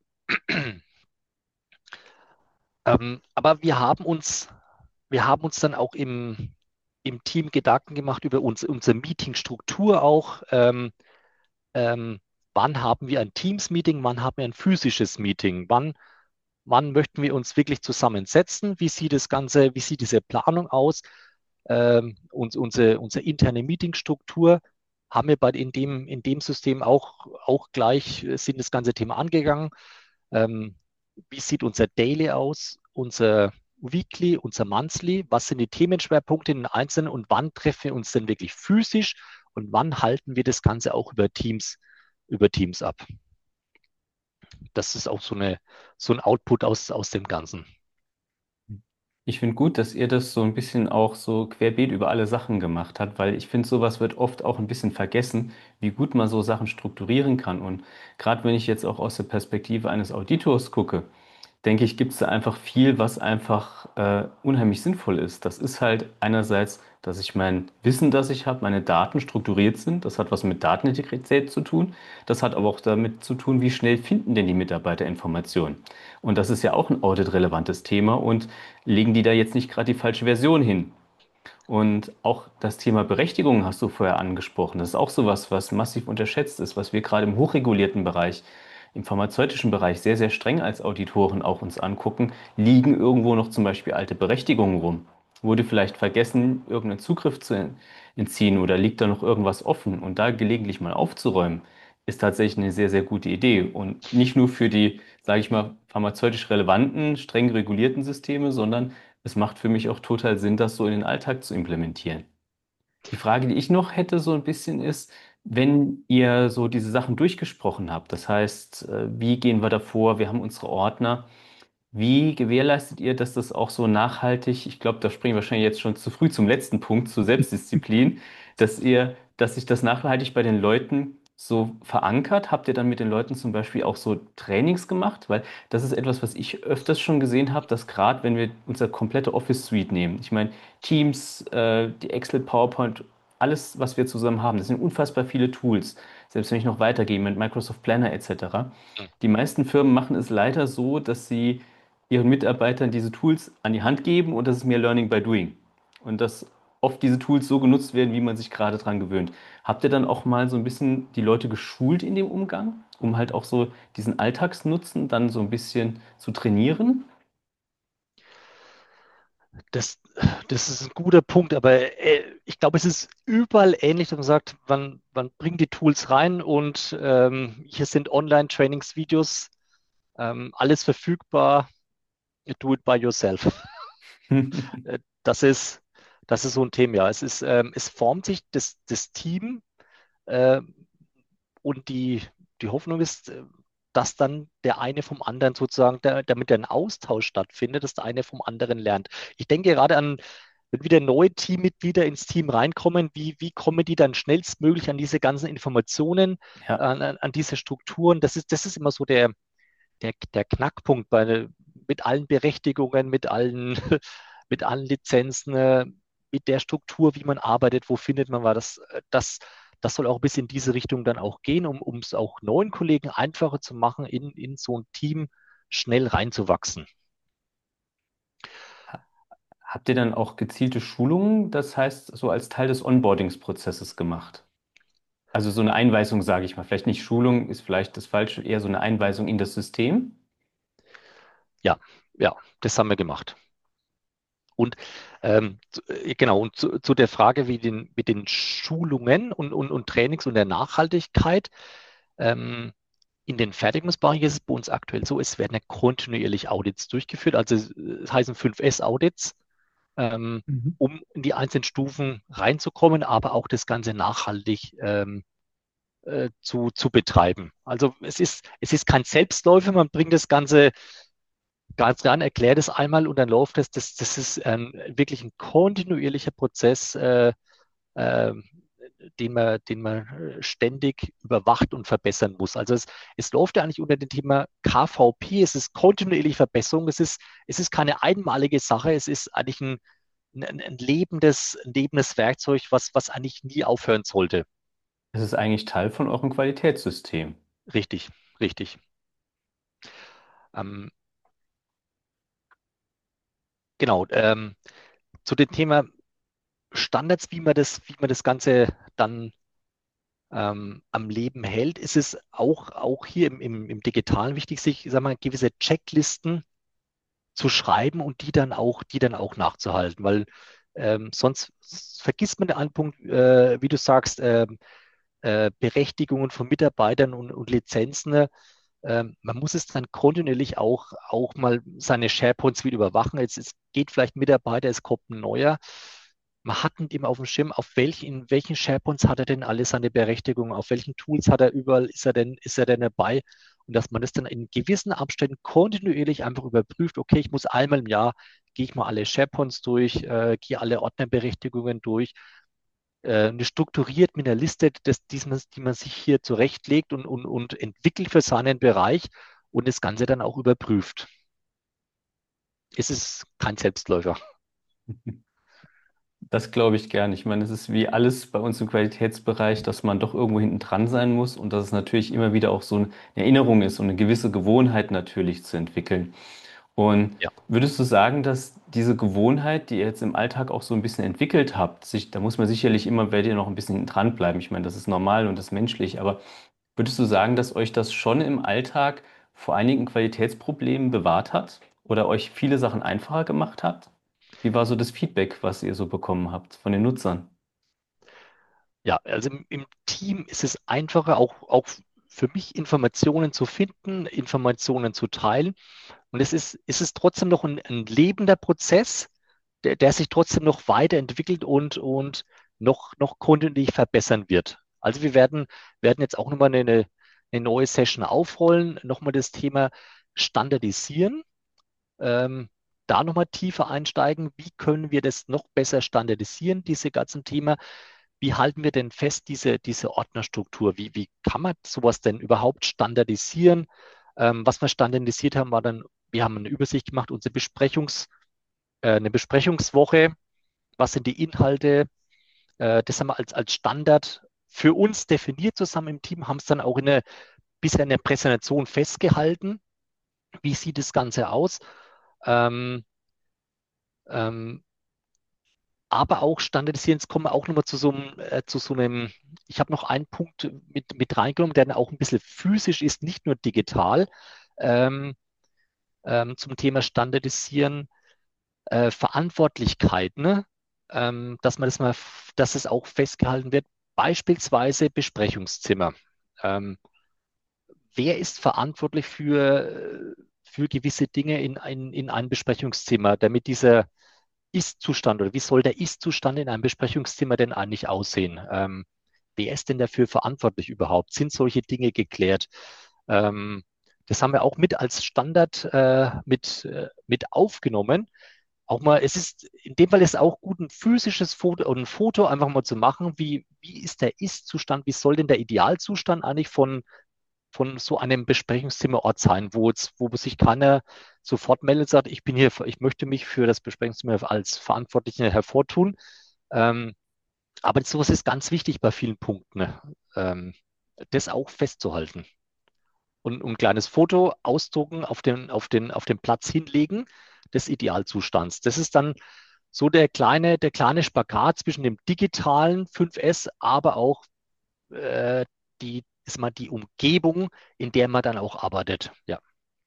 ähm, aber wir haben uns, wir haben uns dann auch im, im Team Gedanken gemacht über uns, unsere Meetingstruktur auch. Ähm, ähm, wann haben wir ein Teams-Meeting, wann haben wir ein physisches Meeting, wann, wann möchten wir uns wirklich zusammensetzen, wie sieht das Ganze, wie sieht diese Planung aus, ähm, uns, unsere, unsere interne Meetingstruktur haben wir bei, in dem, in dem System auch, auch gleich, äh, sind das ganze Thema angegangen. Ähm, wie sieht unser Daily aus, unser Weekly, unser Monthly? Was sind die Themenschwerpunkte in den Einzelnen und wann treffen wir uns denn wirklich physisch und wann halten wir das Ganze auch über Teams, über Teams ab? Das ist auch so eine, so ein Output aus, aus dem Ganzen. Ich finde gut, dass ihr das so ein bisschen auch so querbeet über alle Sachen gemacht habt, weil ich finde, sowas wird oft auch ein bisschen vergessen, wie gut man so Sachen strukturieren kann. Und gerade wenn ich jetzt auch aus der Perspektive eines Auditors gucke, denke ich, gibt es da einfach viel, was einfach äh, unheimlich sinnvoll ist. Das ist halt einerseits, dass ich mein Wissen, das ich habe, meine Daten strukturiert sind. Das hat was mit Datenintegrität zu tun. Das hat aber auch damit zu tun, wie schnell finden denn die Mitarbeiter Informationen. Und das ist ja auch ein audit-relevantes Thema. Und legen die da jetzt nicht gerade die falsche Version hin? Und auch das Thema Berechtigung hast du vorher angesprochen. Das ist auch sowas, was massiv unterschätzt ist, was wir gerade im hochregulierten Bereich, im pharmazeutischen Bereich sehr, sehr streng als Auditoren auch uns angucken. Liegen irgendwo noch zum Beispiel alte Berechtigungen rum? Wurde vielleicht vergessen, irgendeinen Zugriff zu entziehen oder liegt da noch irgendwas offen? Und da gelegentlich mal aufzuräumen, ist tatsächlich eine sehr, sehr gute Idee. Und nicht nur für die, sage ich mal, pharmazeutisch relevanten, streng regulierten Systeme, sondern es macht für mich auch total Sinn, das so in den Alltag zu implementieren. Die Frage, die ich noch hätte, so ein bisschen ist, wenn ihr so diese Sachen durchgesprochen habt, das heißt, äh, wie gehen wir da vor? Wir haben unsere Ordner. Wie gewährleistet ihr, dass das auch so nachhaltig, ich glaube, da springen wir wahrscheinlich jetzt schon zu früh zum letzten Punkt, zur Selbstdisziplin, dass ihr, dass sich das nachhaltig bei den Leuten so verankert? Habt ihr dann mit den Leuten zum Beispiel auch so Trainings gemacht? Weil das ist etwas, was ich öfters schon gesehen habe, dass gerade wenn wir unsere komplette Office Suite nehmen, ich meine Teams, äh, die Excel, PowerPoint, alles, was wir zusammen haben, das sind unfassbar viele Tools. Selbst wenn ich noch weitergehe mit Microsoft Planner et cetera. Die meisten Firmen machen es leider so, dass sie ihren Mitarbeitern diese Tools an die Hand geben und das ist mehr Learning by Doing. Und dass oft diese Tools so genutzt werden, wie man sich gerade dran gewöhnt. Habt ihr dann auch mal so ein bisschen die Leute geschult in dem Umgang, um halt auch so diesen Alltagsnutzen dann so ein bisschen zu trainieren? Das, das ist ein guter Punkt, aber äh, ich glaube, es ist überall ähnlich, dass man sagt, man, man bringt die Tools rein und ähm, hier sind Online-Trainings, Videos, ähm, alles verfügbar. Do it by yourself. Äh, Das ist, das ist so ein Thema, ja. Es ist, ähm, es formt sich das, das Team äh, und die, die Hoffnung ist, äh, dass dann der eine vom anderen sozusagen, der, damit ein Austausch stattfindet, dass der eine vom anderen lernt. Ich denke gerade an, wenn wieder neue Teammitglieder ins Team reinkommen, wie, wie kommen die dann schnellstmöglich an diese ganzen Informationen, Ja. an, an, an diese Strukturen? Das ist, das ist immer so der, der, der Knackpunkt bei, mit allen Berechtigungen, mit allen, mit allen Lizenzen, äh, mit der Struktur, wie man arbeitet, wo findet man was. Das, das, das soll auch ein bisschen in diese Richtung dann auch gehen, um um es auch neuen Kollegen einfacher zu machen, in, in so ein Team schnell reinzuwachsen. Habt ihr dann auch gezielte Schulungen, das heißt, so als Teil des Onboardingsprozesses gemacht? Also so eine Einweisung, sage ich mal. Vielleicht nicht Schulung, ist vielleicht das Falsche, eher so eine Einweisung in das System. Ja, ja, das haben wir gemacht. Und ähm, zu- äh, genau, und zu, zu der Frage wie den, mit den Schulungen und, und, und Trainings und der Nachhaltigkeit. Ähm, in den Fertigungsbereichen ist es bei uns aktuell so, es werden ja kontinuierlich Audits durchgeführt, also es es heißen fünf S-Audits, ähm, Mhm. um in die einzelnen Stufen reinzukommen, aber auch das Ganze nachhaltig ähm, äh, zu, zu betreiben. Also es ist, es ist kein Selbstläufer, man bringt das Ganze ganz ran, erklärt es einmal und dann läuft es. Das, das ist ein, wirklich ein kontinuierlicher Prozess, äh, äh, den man, den man äh, ständig überwacht und verbessern muss. Also es, es läuft ja eigentlich unter dem Thema K V P, es ist kontinuierliche Verbesserung, es ist, es ist keine einmalige Sache, es ist eigentlich ein, ein, ein lebendes, ein lebendes Werkzeug, was, was eigentlich nie aufhören sollte. Es ist eigentlich Teil von eurem Qualitätssystem. Richtig, richtig. Ähm, genau. Ähm, zu dem Thema Standards, wie man das, wie man das Ganze dann ähm, am Leben hält, ist es auch, auch hier im, im, im Digitalen wichtig, sich, sag mal, gewisse Checklisten zu schreiben und die dann auch, die dann auch nachzuhalten, weil ähm, sonst vergisst man einen Punkt, äh, wie du sagst, ähm, äh, Berechtigungen von Mitarbeitern und, und Lizenzen. Ne? Ähm, man muss es dann kontinuierlich auch, auch mal seine SharePoints wieder überwachen. Jetzt es geht vielleicht ein Mitarbeiter, es kommt ein neuer. Man hat nicht immer auf dem Schirm, auf welchen, in welchen SharePoints hat er denn alle seine Berechtigungen, auf welchen Tools hat er überall, ist er denn, ist er denn dabei? Und dass man das dann in gewissen Abständen kontinuierlich einfach überprüft, okay, ich muss einmal im Jahr, gehe ich mal alle SharePoints durch, äh, gehe alle Ordnerberechtigungen durch, äh, eine strukturiert mit einer Liste, das, die, man, die man sich hier zurechtlegt und, und, und entwickelt für seinen Bereich und das Ganze dann auch überprüft. Es ist kein Selbstläufer. Das glaube ich gern. Ich meine, es ist wie alles bei uns im Qualitätsbereich, dass man doch irgendwo hinten dran sein muss und dass es natürlich immer wieder auch so eine Erinnerung ist und eine gewisse Gewohnheit natürlich zu entwickeln. Und Ja. würdest du sagen, dass diese Gewohnheit, die ihr jetzt im Alltag auch so ein bisschen entwickelt habt, sich, da muss man sicherlich immer, werdet ihr noch ein bisschen hinten dranbleiben. Ich meine, das ist normal und das ist menschlich, aber würdest du sagen, dass euch das schon im Alltag vor einigen Qualitätsproblemen bewahrt hat oder euch viele Sachen einfacher gemacht hat? Wie war so das Feedback, was ihr so bekommen habt von den Nutzern? Ja, also im, im Team ist es einfacher, auch, auch für mich Informationen zu finden, Informationen zu teilen. Und es ist, es ist trotzdem noch ein, ein lebender Prozess, der, der sich trotzdem noch weiterentwickelt und, und noch, noch kontinuierlich verbessern wird. Also wir werden, werden jetzt auch nochmal eine, eine neue Session aufrollen, nochmal das Thema Standardisieren, ähm, da nochmal tiefer einsteigen. Wie können wir das noch besser standardisieren, diese ganzen Themen? Wie halten wir denn fest, diese, diese Ordnerstruktur? Wie, wie kann man sowas denn überhaupt standardisieren? Ähm, was wir standardisiert haben, war dann, wir haben eine Übersicht gemacht, unsere Besprechungs, äh, eine Besprechungswoche. Was sind die Inhalte? Äh, das haben wir als, als Standard für uns definiert zusammen im Team, haben es dann auch in der, bisher in der Präsentation festgehalten. Wie sieht das Ganze aus? Ähm, ähm, aber auch standardisieren, jetzt kommen wir auch nochmal zu so einem, äh, zu so einem, ich habe noch einen Punkt mit, mit reingenommen, der dann auch ein bisschen physisch ist, nicht nur digital, ähm, ähm, zum Thema Standardisieren, äh, Verantwortlichkeit, ne? Ähm, dass man das mal, dass es auch festgehalten wird, beispielsweise Besprechungszimmer. Ähm, wer ist verantwortlich für, für gewisse Dinge in ein, in ein Besprechungszimmer, damit dieser Ist-Zustand oder wie soll der Ist-Zustand in einem Besprechungszimmer denn eigentlich aussehen? Ähm, wer ist denn dafür verantwortlich überhaupt? Sind solche Dinge geklärt? Ähm, das haben wir auch mit als Standard äh, mit, äh, mit aufgenommen. Auch mal, es ist, in dem Fall ist es auch gut, ein physisches Foto und ein Foto einfach mal zu machen. Wie, wie ist der Ist-Zustand? Wie soll denn der Idealzustand eigentlich von von so einem Besprechungszimmerort sein, wo, jetzt, wo sich keiner sofort meldet, und sagt, ich bin hier, ich möchte mich für das Besprechungszimmer als Verantwortlicher hervortun. Ähm, aber sowas ist ganz wichtig bei vielen Punkten, ne? ähm, das auch festzuhalten. Und, und ein kleines Foto ausdrucken, auf den, auf den, auf den Platz hinlegen des Idealzustands. Das ist dann so der kleine, der kleine Spagat zwischen dem digitalen fünf S, aber auch äh, die, ist mal die Umgebung, in der man dann auch arbeitet. Ja.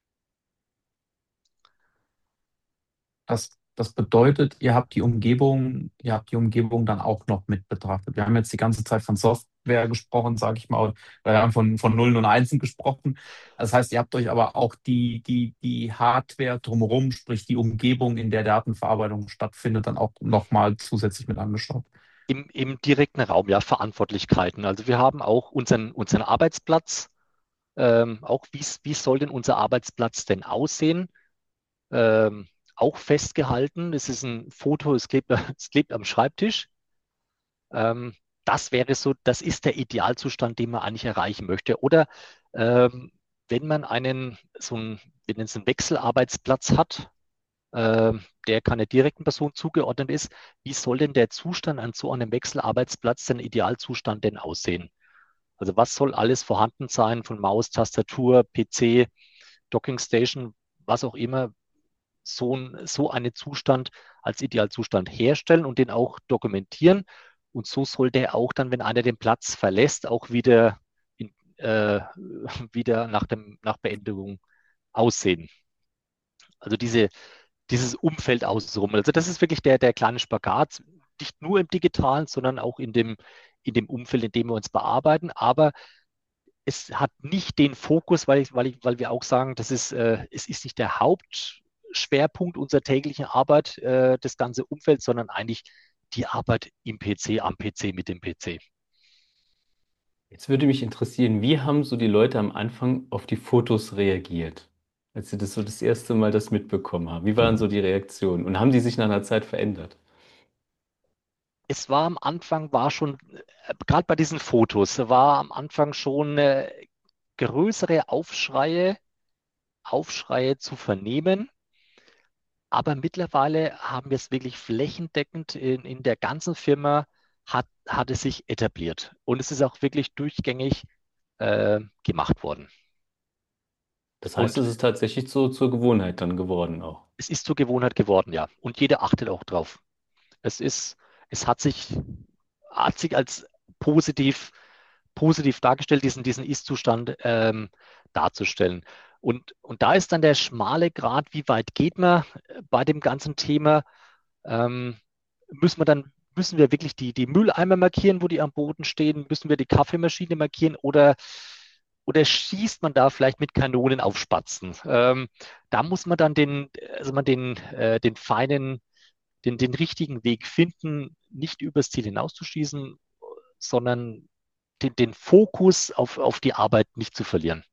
Das, das bedeutet, ihr habt die Umgebung, ihr habt die Umgebung dann auch noch mit betrachtet. Wir haben jetzt die ganze Zeit von Software gesprochen, sage ich mal, wir haben von, von Nullen und Einsen gesprochen. Das heißt, ihr habt euch aber auch die, die, die Hardware drumherum, sprich die Umgebung, in der Datenverarbeitung stattfindet, dann auch nochmal zusätzlich mit angeschaut. Im, im direkten Raum, ja, Verantwortlichkeiten. Also wir haben auch unseren, unseren Arbeitsplatz, ähm, auch wie, wie soll denn unser Arbeitsplatz denn aussehen? Ähm, auch festgehalten. Es ist ein Foto, es klebt, es klebt am Schreibtisch. Ähm, das wäre so, das ist der Idealzustand, den man eigentlich erreichen möchte. Oder ähm, wenn man einen, so einen, wenn es einen Wechselarbeitsplatz hat, ähm, der keiner direkten Person zugeordnet ist, wie soll denn der Zustand an so einem Wechselarbeitsplatz, den Idealzustand denn aussehen? Also was soll alles vorhanden sein von Maus, Tastatur, P C, Dockingstation, was auch immer, so, ein, so einen Zustand als Idealzustand herstellen und den auch dokumentieren. Und so soll der auch dann, wenn einer den Platz verlässt, auch wieder, in, äh, wieder nach, dem, nach Beendigung aussehen. Also diese, dieses Umfeld außenrum. Also das ist wirklich der, der kleine Spagat, nicht nur im Digitalen, sondern auch in dem, in dem Umfeld, in dem wir uns bearbeiten. Aber es hat nicht den Fokus, weil, ich, weil, ich, weil wir auch sagen, das ist, äh, es ist nicht der Hauptschwerpunkt unserer täglichen Arbeit, äh, das ganze Umfeld, sondern eigentlich die Arbeit im P C, am P C, mit dem P C. Jetzt würde mich interessieren, wie haben so die Leute am Anfang auf die Fotos reagiert, als sie das so das erste Mal das mitbekommen haben? Wie waren so die Reaktionen? Und haben die sich nach einer Zeit verändert? Es war am Anfang, war schon, äh, gerade bei diesen Fotos, war am Anfang schon äh, größere Aufschreie, Aufschreie zu vernehmen. Aber mittlerweile haben wir es wirklich flächendeckend in, in der ganzen Firma, hat, hat es sich etabliert. Und es ist auch wirklich durchgängig äh, gemacht worden. Das heißt, Und es ist tatsächlich so zur Gewohnheit dann geworden auch. es ist zur Gewohnheit geworden, ja. Und jeder achtet auch drauf. Es ist, es hat sich, hat sich als positiv, positiv dargestellt, diesen, diesen Ist-Zustand ähm, darzustellen. Und, und da ist dann der schmale Grat, wie weit geht man äh, bei dem ganzen Thema? Ähm, müssen wir dann, müssen wir wirklich die, die Mülleimer markieren, wo die am Boden stehen? Müssen wir die Kaffeemaschine markieren oder, oder schießt man da vielleicht mit Kanonen auf Spatzen? Ähm, da muss man dann den, also man den, äh, den feinen, den, den richtigen Weg finden, nicht übers Ziel hinauszuschießen, sondern den, den Fokus auf, auf die Arbeit nicht zu verlieren.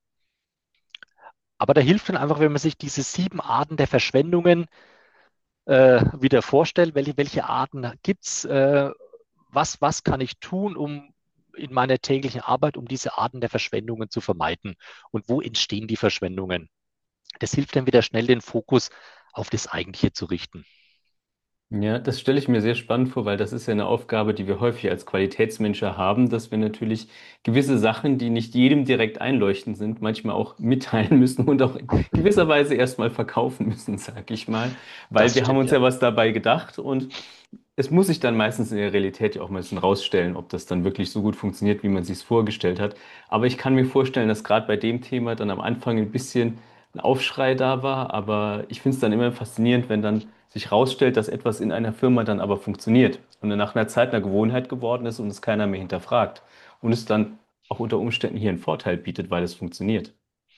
Aber da hilft dann einfach, wenn man sich diese sieben Arten der Verschwendungen äh, wieder vorstelle, welche, welche Arten gibt es, äh, was, was kann ich tun, um in meiner täglichen Arbeit, um diese Arten der Verschwendungen zu vermeiden und wo entstehen die Verschwendungen. Das hilft dann wieder schnell, den Fokus auf das Eigentliche zu richten. Ja, das stelle ich mir sehr spannend vor, weil das ist ja eine Aufgabe, die wir häufig als Qualitätsmenschen haben, dass wir natürlich gewisse Sachen, die nicht jedem direkt einleuchtend sind, manchmal auch mitteilen müssen und auch in gewisser Weise erstmal verkaufen müssen, sag ich mal, weil Das wir haben stimmt, uns ja. ja was dabei gedacht und es muss sich dann meistens in der Realität ja auch mal ein bisschen rausstellen, ob das dann wirklich so gut funktioniert, wie man sich es vorgestellt hat. Aber ich kann mir vorstellen, dass gerade bei dem Thema dann am Anfang ein bisschen ein Aufschrei da war, aber ich finde es dann immer faszinierend, wenn dann sich rausstellt, dass etwas in einer Firma dann aber funktioniert und dann nach einer Zeit eine Gewohnheit geworden ist und es keiner mehr hinterfragt und es dann auch unter Umständen hier einen Vorteil bietet, weil es funktioniert.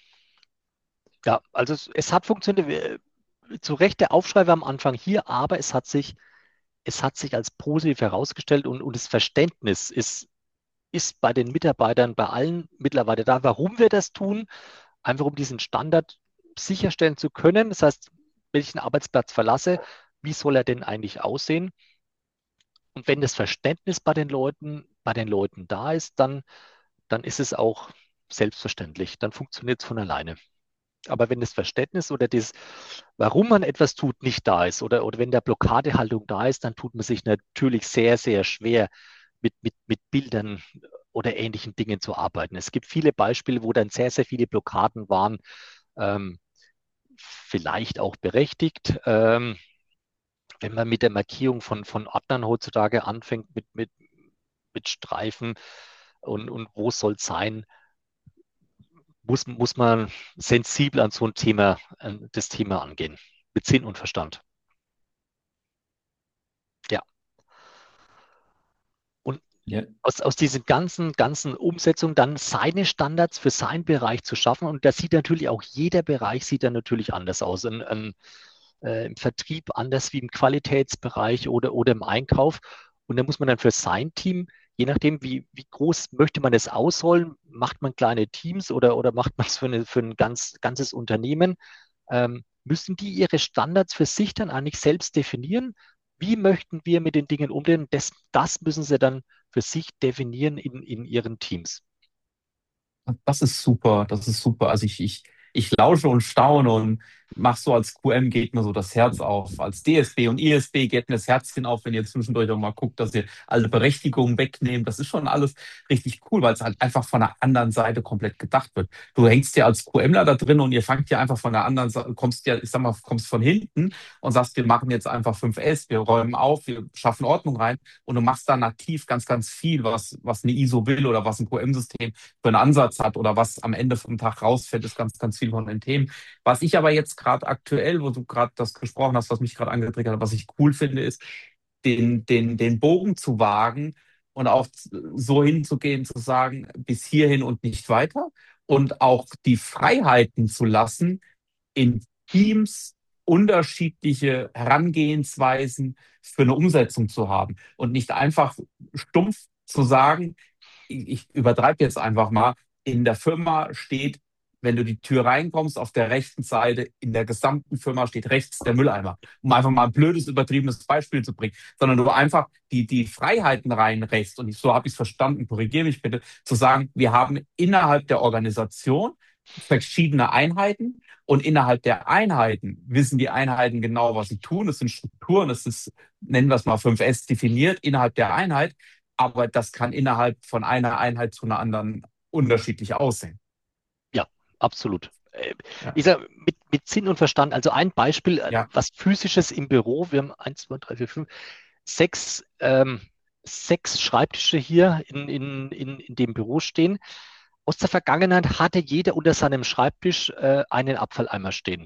Ja, also es, es hat funktioniert. Wir- Zu Recht der Aufschrei war am Anfang hier, aber es hat sich, es hat sich als positiv herausgestellt und, und das Verständnis ist, ist bei den Mitarbeitern, bei allen mittlerweile da, warum wir das tun, einfach um diesen Standard sicherstellen zu können. Das heißt, wenn ich einen Arbeitsplatz verlasse, wie soll er denn eigentlich aussehen? Und wenn das Verständnis bei den Leuten, bei den Leuten da ist, dann, dann ist es auch selbstverständlich. Dann funktioniert es von alleine. Aber wenn das Verständnis oder das, warum man etwas tut, nicht da ist oder, oder wenn der Blockadehaltung da ist, dann tut man sich natürlich sehr, sehr schwer, mit, mit, mit Bildern oder ähnlichen Dingen zu arbeiten. Es gibt viele Beispiele, wo dann sehr, sehr viele Blockaden waren, ähm, vielleicht auch berechtigt. Ähm, wenn man mit der Markierung von, von Ordnern heutzutage anfängt, mit, mit, mit Streifen und, und wo soll es sein, muss, muss man sensibel an so ein Thema, an das Thema angehen. Mit Sinn und Verstand. Ja. Und Ja, aus, aus diesen ganzen, ganzen Umsetzungen dann seine Standards für seinen Bereich zu schaffen. Und da sieht natürlich auch jeder Bereich sieht dann natürlich anders aus. Ein, ein, äh, im Vertrieb anders wie im Qualitätsbereich oder, oder im Einkauf. Und da muss man dann für sein Team, je nachdem, wie, wie groß möchte man es ausrollen, macht man kleine Teams oder, oder macht man es für, eine, für ein ganz, ganzes Unternehmen, ähm, müssen die ihre Standards für sich dann eigentlich selbst definieren. Wie möchten wir mit den Dingen umgehen? Das, das müssen sie dann für sich definieren in, in ihren Teams. Das ist super, das ist super. Also ich, ich, ich lausche und staune und mach so als Q M geht mir so das Herz auf. Als D S B und I S B geht mir das Herzchen auf, wenn ihr zwischendurch auch mal guckt, dass ihr alle Berechtigungen wegnehmt. Das ist schon alles richtig cool, weil es halt einfach von der anderen Seite komplett gedacht wird. Du hängst ja als QMler da drin und ihr fangt ja einfach von der anderen Seite, kommst ja, ich sag mal, kommst von hinten und sagst, wir machen jetzt einfach fünf S, wir räumen auf, wir schaffen Ordnung rein und du machst da nativ ganz, ganz viel, was, was eine I S O will oder was ein Q M-System für einen Ansatz hat oder was am Ende vom Tag rausfällt, ist ganz, ganz viel von den Themen. Was ich aber jetzt gerade aktuell, wo du gerade das gesprochen hast, was mich gerade angetriggert hat, was ich cool finde, ist, den, den, den Bogen zu wagen und auch so hinzugehen, zu sagen, bis hierhin und nicht weiter und auch die Freiheiten zu lassen, in Teams unterschiedliche Herangehensweisen für eine Umsetzung zu haben und nicht einfach stumpf zu sagen, ich übertreibe jetzt einfach mal, in der Firma steht, wenn du die Tür reinkommst, auf der rechten Seite in der gesamten Firma steht rechts der Mülleimer. Um einfach mal ein blödes, übertriebenes Beispiel zu bringen, sondern du einfach die, die Freiheiten reinrächst, und so habe ich es verstanden, korrigiere mich bitte, zu sagen, wir haben innerhalb der Organisation verschiedene Einheiten und innerhalb der Einheiten wissen die Einheiten genau, was sie tun. Es sind Strukturen, es ist, nennen wir es mal fünf S definiert innerhalb der Einheit. Aber das kann innerhalb von einer Einheit zu einer anderen unterschiedlich aussehen. Ja, absolut. Äh, Ja, Ich sage, mit, mit Sinn und Verstand, also ein Beispiel, äh, ja, was Physisches im Büro, wir haben eins, zwei, drei, vier, fünf, sechs, ähm, sechs Schreibtische hier in, in, in, in dem Büro stehen. Aus der Vergangenheit hatte jeder unter seinem Schreibtisch äh, einen Abfalleimer stehen.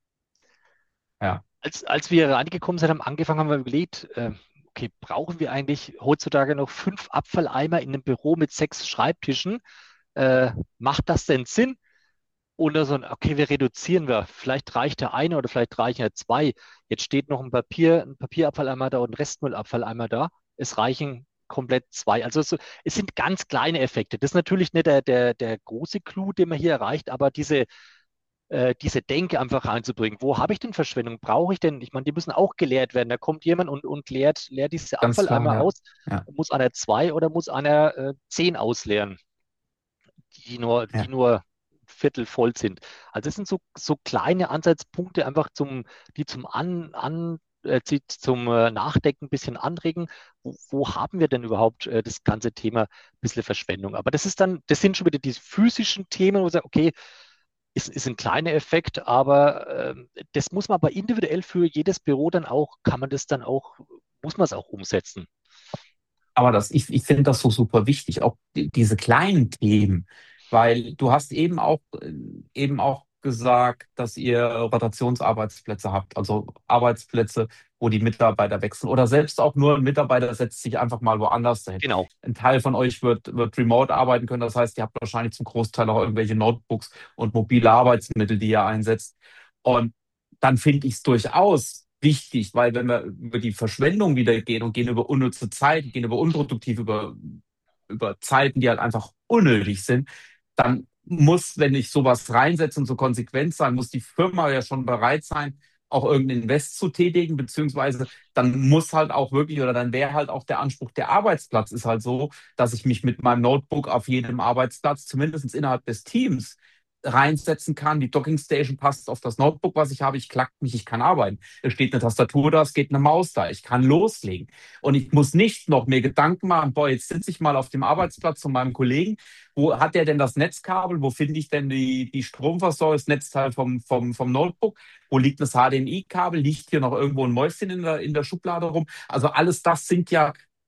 ja. Als, als wir reingekommen sind, haben angefangen, haben wir überlegt, äh, okay, brauchen wir eigentlich heutzutage noch fünf Abfalleimer in einem Büro mit sechs Schreibtischen? Äh, macht das denn Sinn? Oder so, okay, wir reduzieren wir. Vielleicht reicht der eine oder vielleicht reichen ja zwei. Jetzt steht noch ein Papier, ein Papierabfalleimer da und ein Restmüllabfalleimer da. Es reichen komplett zwei. Also so, es sind ganz kleine Effekte. Das ist natürlich nicht der, der, der große Clou, den man hier erreicht, aber diese, äh, diese Denke einfach reinzubringen. Wo habe ich denn Verschwendung? Brauche ich denn? Ich meine, die müssen auch geleert werden. Da kommt jemand und, und leert, leert diese Ganz klar, Abfalleimer ja. aus. Ja, Muss einer zwei oder muss einer äh, zehn ausleeren, die nur, die ja. nur Viertel voll sind. Also das sind so, so kleine Ansatzpunkte, einfach zum, die zum An, an äh, die zum äh, Nachdenken ein bisschen anregen. Wo, wo haben wir denn überhaupt äh, das ganze Thema ein bisschen Verschwendung? Aber das ist dann, das sind schon wieder die physischen Themen, wo man sagt, okay, ist, ist ein kleiner Effekt, aber ähm, das muss man aber individuell für jedes Büro dann auch, kann man das dann auch, muss man es auch umsetzen. Aber das, ich, ich finde das so super wichtig, auch die, diese kleinen Themen, weil du hast eben auch, äh, eben auch gesagt, dass ihr Rotationsarbeitsplätze habt, also Arbeitsplätze, wo die Mitarbeiter wechseln oder selbst auch nur ein Mitarbeiter setzt sich einfach mal woanders dahin. Genau. Ein Teil von euch wird, wird remote arbeiten können, das heißt, ihr habt wahrscheinlich zum Großteil auch irgendwelche Notebooks und mobile Arbeitsmittel, die ihr einsetzt. Und dann finde ich es durchaus wichtig, weil wenn wir über die Verschwendung wieder gehen und gehen über unnütze Zeit, gehen über unproduktiv, über, über Zeiten, die halt einfach unnötig sind, dann muss, wenn ich sowas reinsetze und so konsequent sein, muss die Firma ja schon bereit sein, auch irgendeinen Invest zu tätigen, beziehungsweise dann muss halt auch wirklich, oder dann wäre halt auch der Anspruch, der Arbeitsplatz ist halt so, dass ich mich mit meinem Notebook auf jedem Arbeitsplatz, zumindest innerhalb des Teams, reinsetzen kann. Die Dockingstation passt auf das Notebook, was ich habe. Ich klack mich, ich kann arbeiten. Es steht eine Tastatur da, es geht eine Maus da. Ich kann loslegen. Und ich muss nicht noch mir Gedanken machen, boah, jetzt sitze ich mal auf dem Arbeitsplatz von meinem Kollegen. Wo hat der denn das Netzkabel? Wo finde ich denn die, die Stromversorgung, das Netzteil vom, vom, vom Notebook? Wo liegt das H D M I-Kabel? Liegt hier noch irgendwo ein Mäuschen in der, in der Schublade rum? Also alles das sind ja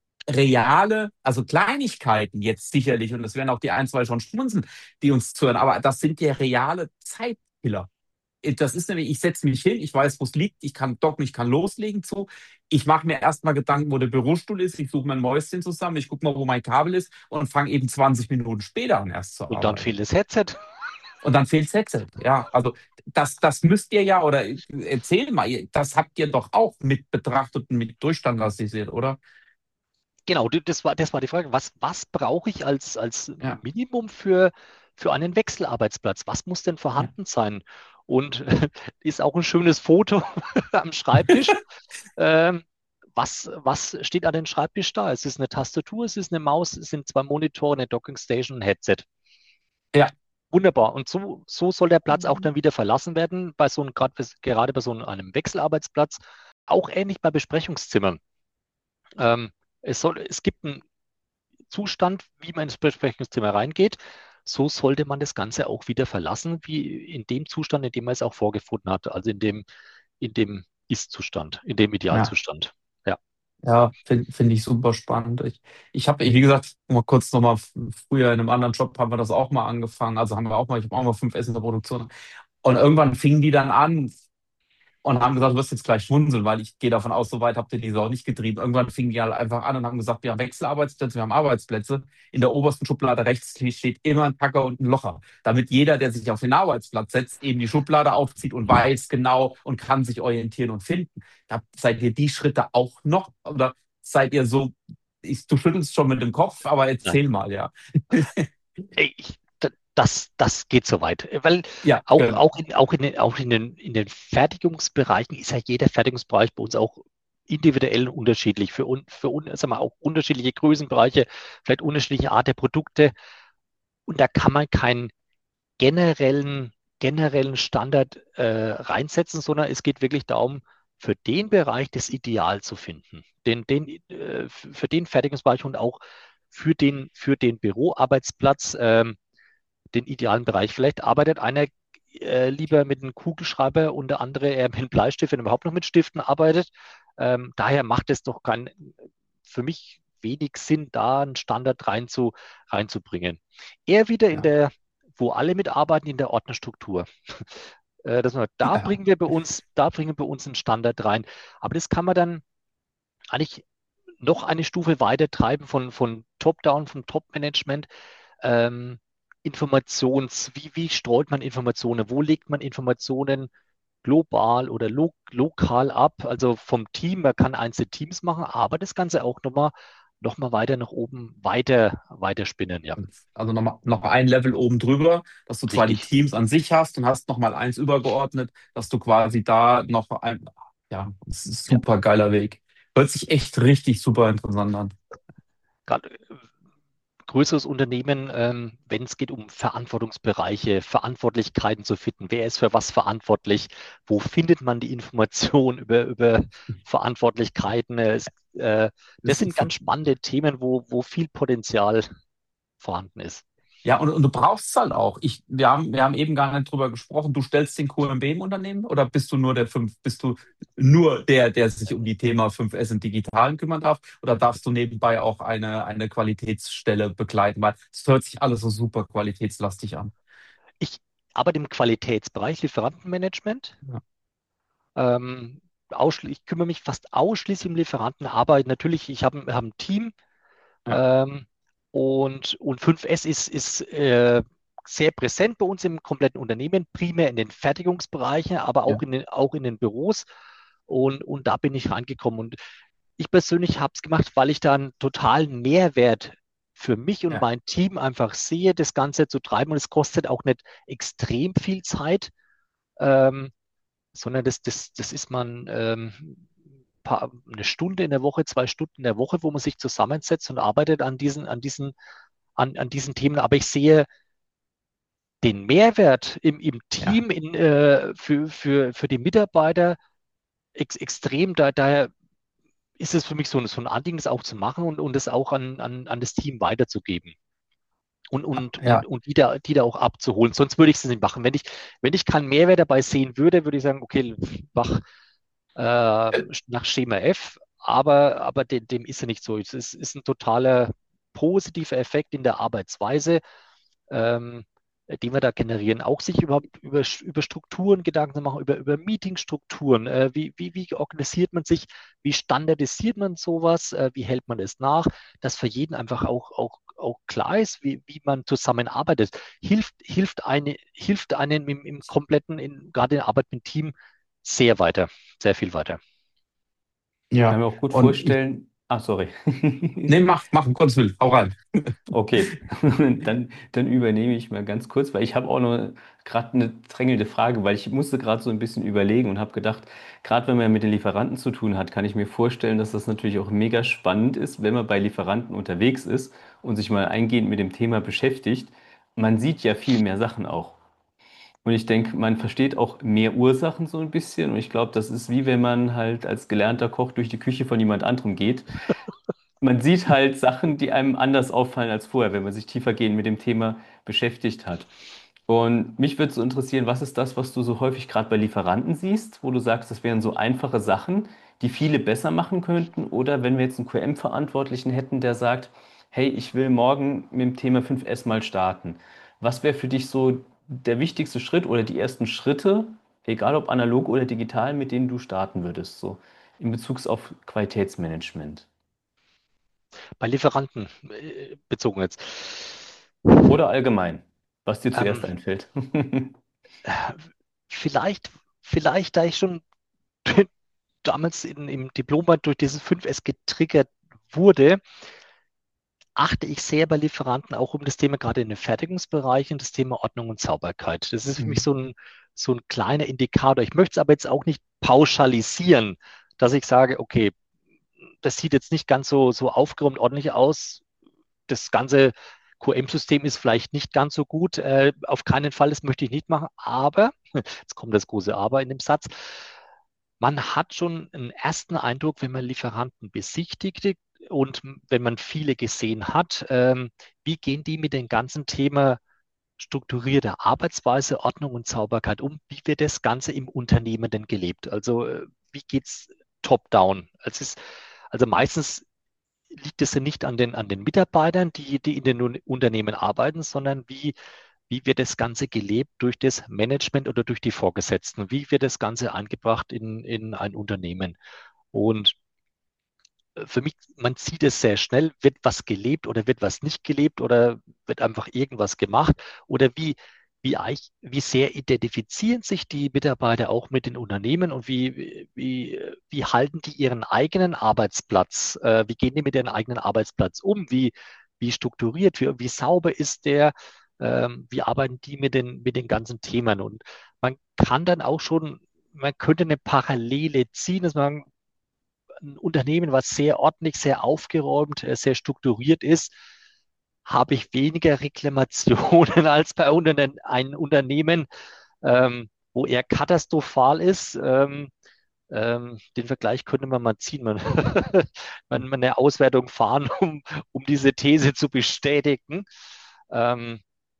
reale, also Kleinigkeiten jetzt sicherlich, und es werden auch die ein, zwei schon schmunzeln, die uns zuhören, aber das sind ja reale Zeitkiller. Das ist nämlich, ich setze mich hin, ich weiß, wo es liegt, ich kann docken, ich kann loslegen zu. Ich mache mir erstmal Gedanken, wo der Bürostuhl ist, ich suche mein Mäuschen zusammen, ich gucke mal, wo mein Kabel ist und fange eben zwanzig Minuten später an erst zu Und dann arbeiten. fehlt das Headset. Und dann fehlt das Headset. Ja, also das, das müsst ihr ja, oder erzähl mal, ihr- das habt ihr doch auch mit betrachtet und mit durchstandardisiert, oder? Genau, d- das war, das war die Frage. Was, was brauche ich als, als Ja, Minimum für, für einen Wechselarbeitsplatz? Was muss denn ja, vorhanden sein? Und ist auch ein schönes Foto am Schreibtisch. Ähm, was, was steht an dem Schreibtisch da? Es ist eine Tastatur, es ist eine Maus, es sind zwei Monitore, eine Dockingstation, ein Headset. ja. Wunderbar. Und so, so soll der Platz auch dann wieder verlassen werden, bei so einem, grad, gerade bei so einem Wechselarbeitsplatz. Auch ähnlich bei Besprechungszimmern. Ähm, es soll, es gibt einen Zustand, wie man ins Besprechungszimmer reingeht. So sollte man das Ganze auch wieder verlassen, wie in dem Zustand, in dem man es auch vorgefunden hat, also in dem, in dem Ist-Zustand, in dem Ja. Idealzustand. Ja. Ja, finde find ich super spannend. Ich, ich habe, wie gesagt, mal kurz nochmal, früher in einem anderen Job haben wir das auch mal angefangen. Also haben wir auch mal, ich habe auch mal fünf Essen in der Produktion. Und irgendwann fingen die dann an und haben gesagt, du wirst jetzt gleich schmunzeln, weil ich gehe davon aus, so weit habt ihr diese auch nicht getrieben. Irgendwann fingen die halt einfach an und haben gesagt, wir haben Wechselarbeitsplätze, wir haben Arbeitsplätze. In der obersten Schublade rechts steht immer ein Tacker und ein Locher, damit jeder, der sich auf den Arbeitsplatz setzt, eben die Schublade aufzieht und weiß genau und kann sich orientieren und finden. Da seid ihr die Schritte auch noch oder seid ihr so, ich, du schüttelst schon mit dem Kopf, aber Nein. erzähl mal, ja. Ey, Ich, d- das, das geht so weit. Weil Ja, auch, genau. auch, in, auch, in den, auch in, den, in den Fertigungsbereichen ist ja jeder Fertigungsbereich bei uns auch individuell unterschiedlich. Für, un, für un, sag mal, auch unterschiedliche Größenbereiche, vielleicht unterschiedliche Art der Produkte. Und da kann man keinen generellen, generellen Standard äh, reinsetzen, sondern es geht wirklich darum, für den Bereich das Ideal zu finden. Den, den, äh, für den Fertigungsbereich und auch für den, für den Büroarbeitsplatz ähm, den idealen Bereich. Vielleicht arbeitet einer äh, lieber mit einem Kugelschreiber und der andere eher mit einem Bleistift, wenn er überhaupt noch mit Stiften arbeitet. Ähm, daher macht es doch kein, für mich wenig Sinn, da einen Standard rein zu, reinzubringen. Eher wieder in Ja. der, wo alle mitarbeiten, in der Ordnerstruktur. Äh, dass man, da Ja. bringen wir bei uns, da bringen wir bei uns einen Standard rein. Aber das kann man dann eigentlich noch eine Stufe weiter treiben von, von Top-Down, vom Top-Management. Ähm, Informations, wie, wie streut man Informationen? Wo legt man Informationen global oder lo lokal ab? Also vom Team, man kann einzelne Teams machen, aber das Ganze auch nochmal noch mal weiter nach oben weiter, weiter spinnen, ja. Also noch, noch ein Level oben drüber, dass du zwar die Richtig. Teams an sich hast und hast noch mal eins übergeordnet, dass du quasi da noch ein, ja, das ist ein Ja. super geiler Weg. Hört sich echt richtig super interessant an. Gerade äh, größeres Unternehmen, ähm, wenn es geht um Verantwortungsbereiche, Verantwortlichkeiten zu finden. Wer ist für was verantwortlich? Wo findet man die Information über, über Verantwortlichkeiten? Es, äh, das Das sind ist, ganz spannende Themen, wo, wo viel Potenzial vorhanden ist. ja, und, und du brauchst es halt auch. Ich, wir haben, wir haben eben gar nicht drüber gesprochen. Du stellst den Q M B im Unternehmen oder bist du nur der fünf, bist du nur der, der sich um die Thema fünf S im Digitalen kümmern darf? Oder darfst du nebenbei auch eine, eine Qualitätsstelle begleiten? Weil es hört sich alles so super qualitätslastig an. Ich arbeite im Qualitätsbereich, Lieferantenmanagement. Ja, Ähm, ausschli- ich kümmere mich fast ausschließlich um Lieferanten, aber natürlich, ich habe hab ein Team. ja, Ähm, und, und fünf S ist, ist äh, sehr präsent bei uns im kompletten Unternehmen, primär in den Fertigungsbereichen, aber ja, auch in den, auch in den Büros. Und, und da bin ich reingekommen. Und ich persönlich habe es gemacht, weil ich da einen totalen Mehrwert für mich und ja. mein Team einfach sehe, das Ganze zu treiben. Und es kostet auch nicht extrem viel Zeit, ähm, sondern das, das, das ist man ähm, paar, eine Stunde in der Woche, zwei Stunden in der Woche, wo man sich zusammensetzt und arbeitet an diesen, an diesen, an, an diesen Themen. Aber ich sehe den Mehrwert im, im Ja, Team in, äh, für, für, für die Mitarbeiter ex, extrem. Da, daher ist es für mich so, ein- so ein Anliegen, das auch zu machen und, und das auch an, an, an das Team weiterzugeben und, und, ja, und, und die da, die da auch abzuholen. Sonst würde ich es nicht machen. Wenn ich, wenn ich keinen Mehrwert dabei sehen würde, würde ich sagen, okay, mach äh, äh, nach Schema F, aber, aber dem, dem ist ja nicht so. Es ist, ist ein totaler positiver Effekt in der Arbeitsweise, ähm, den wir da generieren. Auch sich überhaupt über, über Strukturen Gedanken zu machen, über, über Meetingstrukturen. Äh, wie, wie, wie organisiert man sich? Wie standardisiert man sowas? Äh, wie hält man es nach? Dass für jeden einfach auch, auch, auch klar ist, wie, wie man zusammenarbeitet. Hilft, hilft, eine, hilft einem im, im kompletten, in, gerade in der Arbeit mit Team, sehr weiter, sehr viel weiter. Ich kann ja. mir auch gut Und ich, vorstellen, ach, sorry. nee, mach, mach, um Gottes Willen, hau rein. Okay, dann, dann übernehme ich mal ganz kurz, weil ich habe auch noch gerade eine drängelnde Frage, weil ich musste gerade so ein bisschen überlegen und habe gedacht, gerade wenn man mit den Lieferanten zu tun hat, kann ich mir vorstellen, dass das natürlich auch mega spannend ist, wenn man bei Lieferanten unterwegs ist und sich mal eingehend mit dem Thema beschäftigt. Man sieht ja viel mehr Sachen auch. Und ich denke, man versteht auch mehr Ursachen so ein bisschen. Und ich glaube, das ist wie wenn man halt als gelernter Koch durch die Küche von jemand anderem geht. Man sieht halt Sachen, die einem anders auffallen als vorher, wenn man sich tiefergehend mit dem Thema beschäftigt hat. Und mich würde so interessieren, was ist das, was du so häufig gerade bei Lieferanten siehst, wo du sagst, das wären so einfache Sachen, die viele besser machen könnten? Oder wenn wir jetzt einen Q M-Verantwortlichen hätten, der sagt, hey, ich will morgen mit dem Thema fünf S mal starten. Was wäre für dich so der wichtigste Schritt oder die ersten Schritte, egal ob analog oder digital, mit denen du starten würdest, so in Bezug auf Qualitätsmanagement? Bei Lieferanten äh, bezogen jetzt. Oder allgemein, was dir Ähm, zuerst einfällt. vielleicht, vielleicht, da ich schon damals in, im Diplomarbeit durch dieses fünf S getriggert wurde, achte ich sehr bei Lieferanten auch um das Thema gerade in den Fertigungsbereichen, das Thema Ordnung und Sauberkeit. Das ist für mich Mhm. so ein, so ein kleiner Indikator. Ich möchte es aber jetzt auch nicht pauschalisieren, dass ich sage, okay, das sieht jetzt nicht ganz so, so aufgeräumt ordentlich aus. Das ganze Q M-System ist vielleicht nicht ganz so gut. Äh, auf keinen Fall, das möchte ich nicht machen. Aber, jetzt kommt das große Aber in dem Satz, man hat schon einen ersten Eindruck, wenn man Lieferanten besichtigt und wenn man viele gesehen hat, ähm, wie gehen die mit dem ganzen Thema strukturierte Arbeitsweise, Ordnung und Sauberkeit um? Wie wird das Ganze im Unternehmen denn gelebt? Also äh, wie geht es top-down? Es ist, also meistens liegt es ja nicht an den, an den Mitarbeitern, die, die in den Un- Unternehmen arbeiten, sondern wie, wie wird das Ganze gelebt durch das Management oder durch die Vorgesetzten? Wie wird das Ganze eingebracht in, in ein Unternehmen? Und äh, für mich, man sieht es sehr schnell, wird was gelebt oder wird was nicht gelebt oder wird einfach irgendwas gemacht oder wie, wie, eich- wie sehr identifizieren sich die Mitarbeiter auch mit den Unternehmen und wie, wie, wie halten die ihren eigenen Arbeitsplatz, äh, wie gehen die mit ihrem eigenen Arbeitsplatz um, wie, wie strukturiert, wie, wie sauber ist der, ähm, wie arbeiten die mit den, mit den ganzen Themen und man kann dann auch schon, man könnte eine Parallele ziehen, dass man ein Unternehmen, was sehr ordentlich, sehr aufgeräumt, äh, sehr strukturiert ist, habe ich weniger Reklamationen als bei unter- einem Unternehmen, ähm, wo er katastrophal ist. Ähm, ähm, den Vergleich könnte man mal ziehen, man, man, man eine Auswertung fahren, um, um diese These zu bestätigen. Ähm,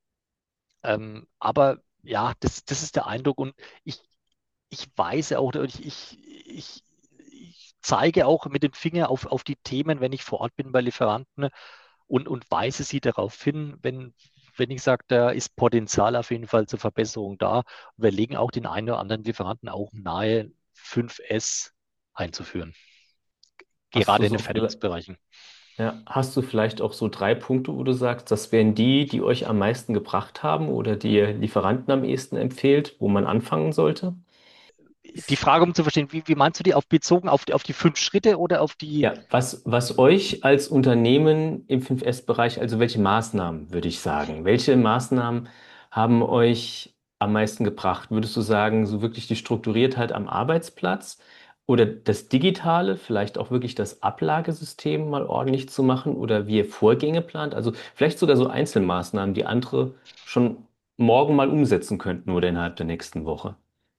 ähm, aber ja, das, das ist der Eindruck und ich, ich weise auch, oder ich, ich, ich, ich zeige auch mit dem Finger auf, auf die Themen, wenn ich vor Ort bin bei Lieferanten und, und weise sie darauf hin, wenn, wenn ich sage, da ist Potenzial auf jeden Fall zur Verbesserung da. Und wir legen auch den einen oder anderen Lieferanten auch nahe, fünf S einzuführen, Hast du gerade in den so, vielleicht- Fertigungsbereichen. ja, hast du vielleicht auch so drei Punkte, wo du sagst, das wären die, die euch am meisten gebracht haben oder die ihr Lieferanten am ehesten empfehlt, wo man anfangen sollte? Die Frage, um zu verstehen, wie, wie meinst du die auf bezogen auf die, auf die fünf Schritte oder auf die, Ja, was, was euch als Unternehmen im fünf S-Bereich, also welche Maßnahmen, würde ich sagen, welche Maßnahmen haben euch am meisten gebracht? Würdest du sagen, so wirklich die Strukturiertheit am Arbeitsplatz oder das Digitale, vielleicht auch wirklich das Ablagesystem mal ordentlich zu machen oder wie ihr Vorgänge plant? Also vielleicht sogar so Einzelmaßnahmen, die andere schon morgen mal umsetzen könnten oder innerhalb der nächsten Woche?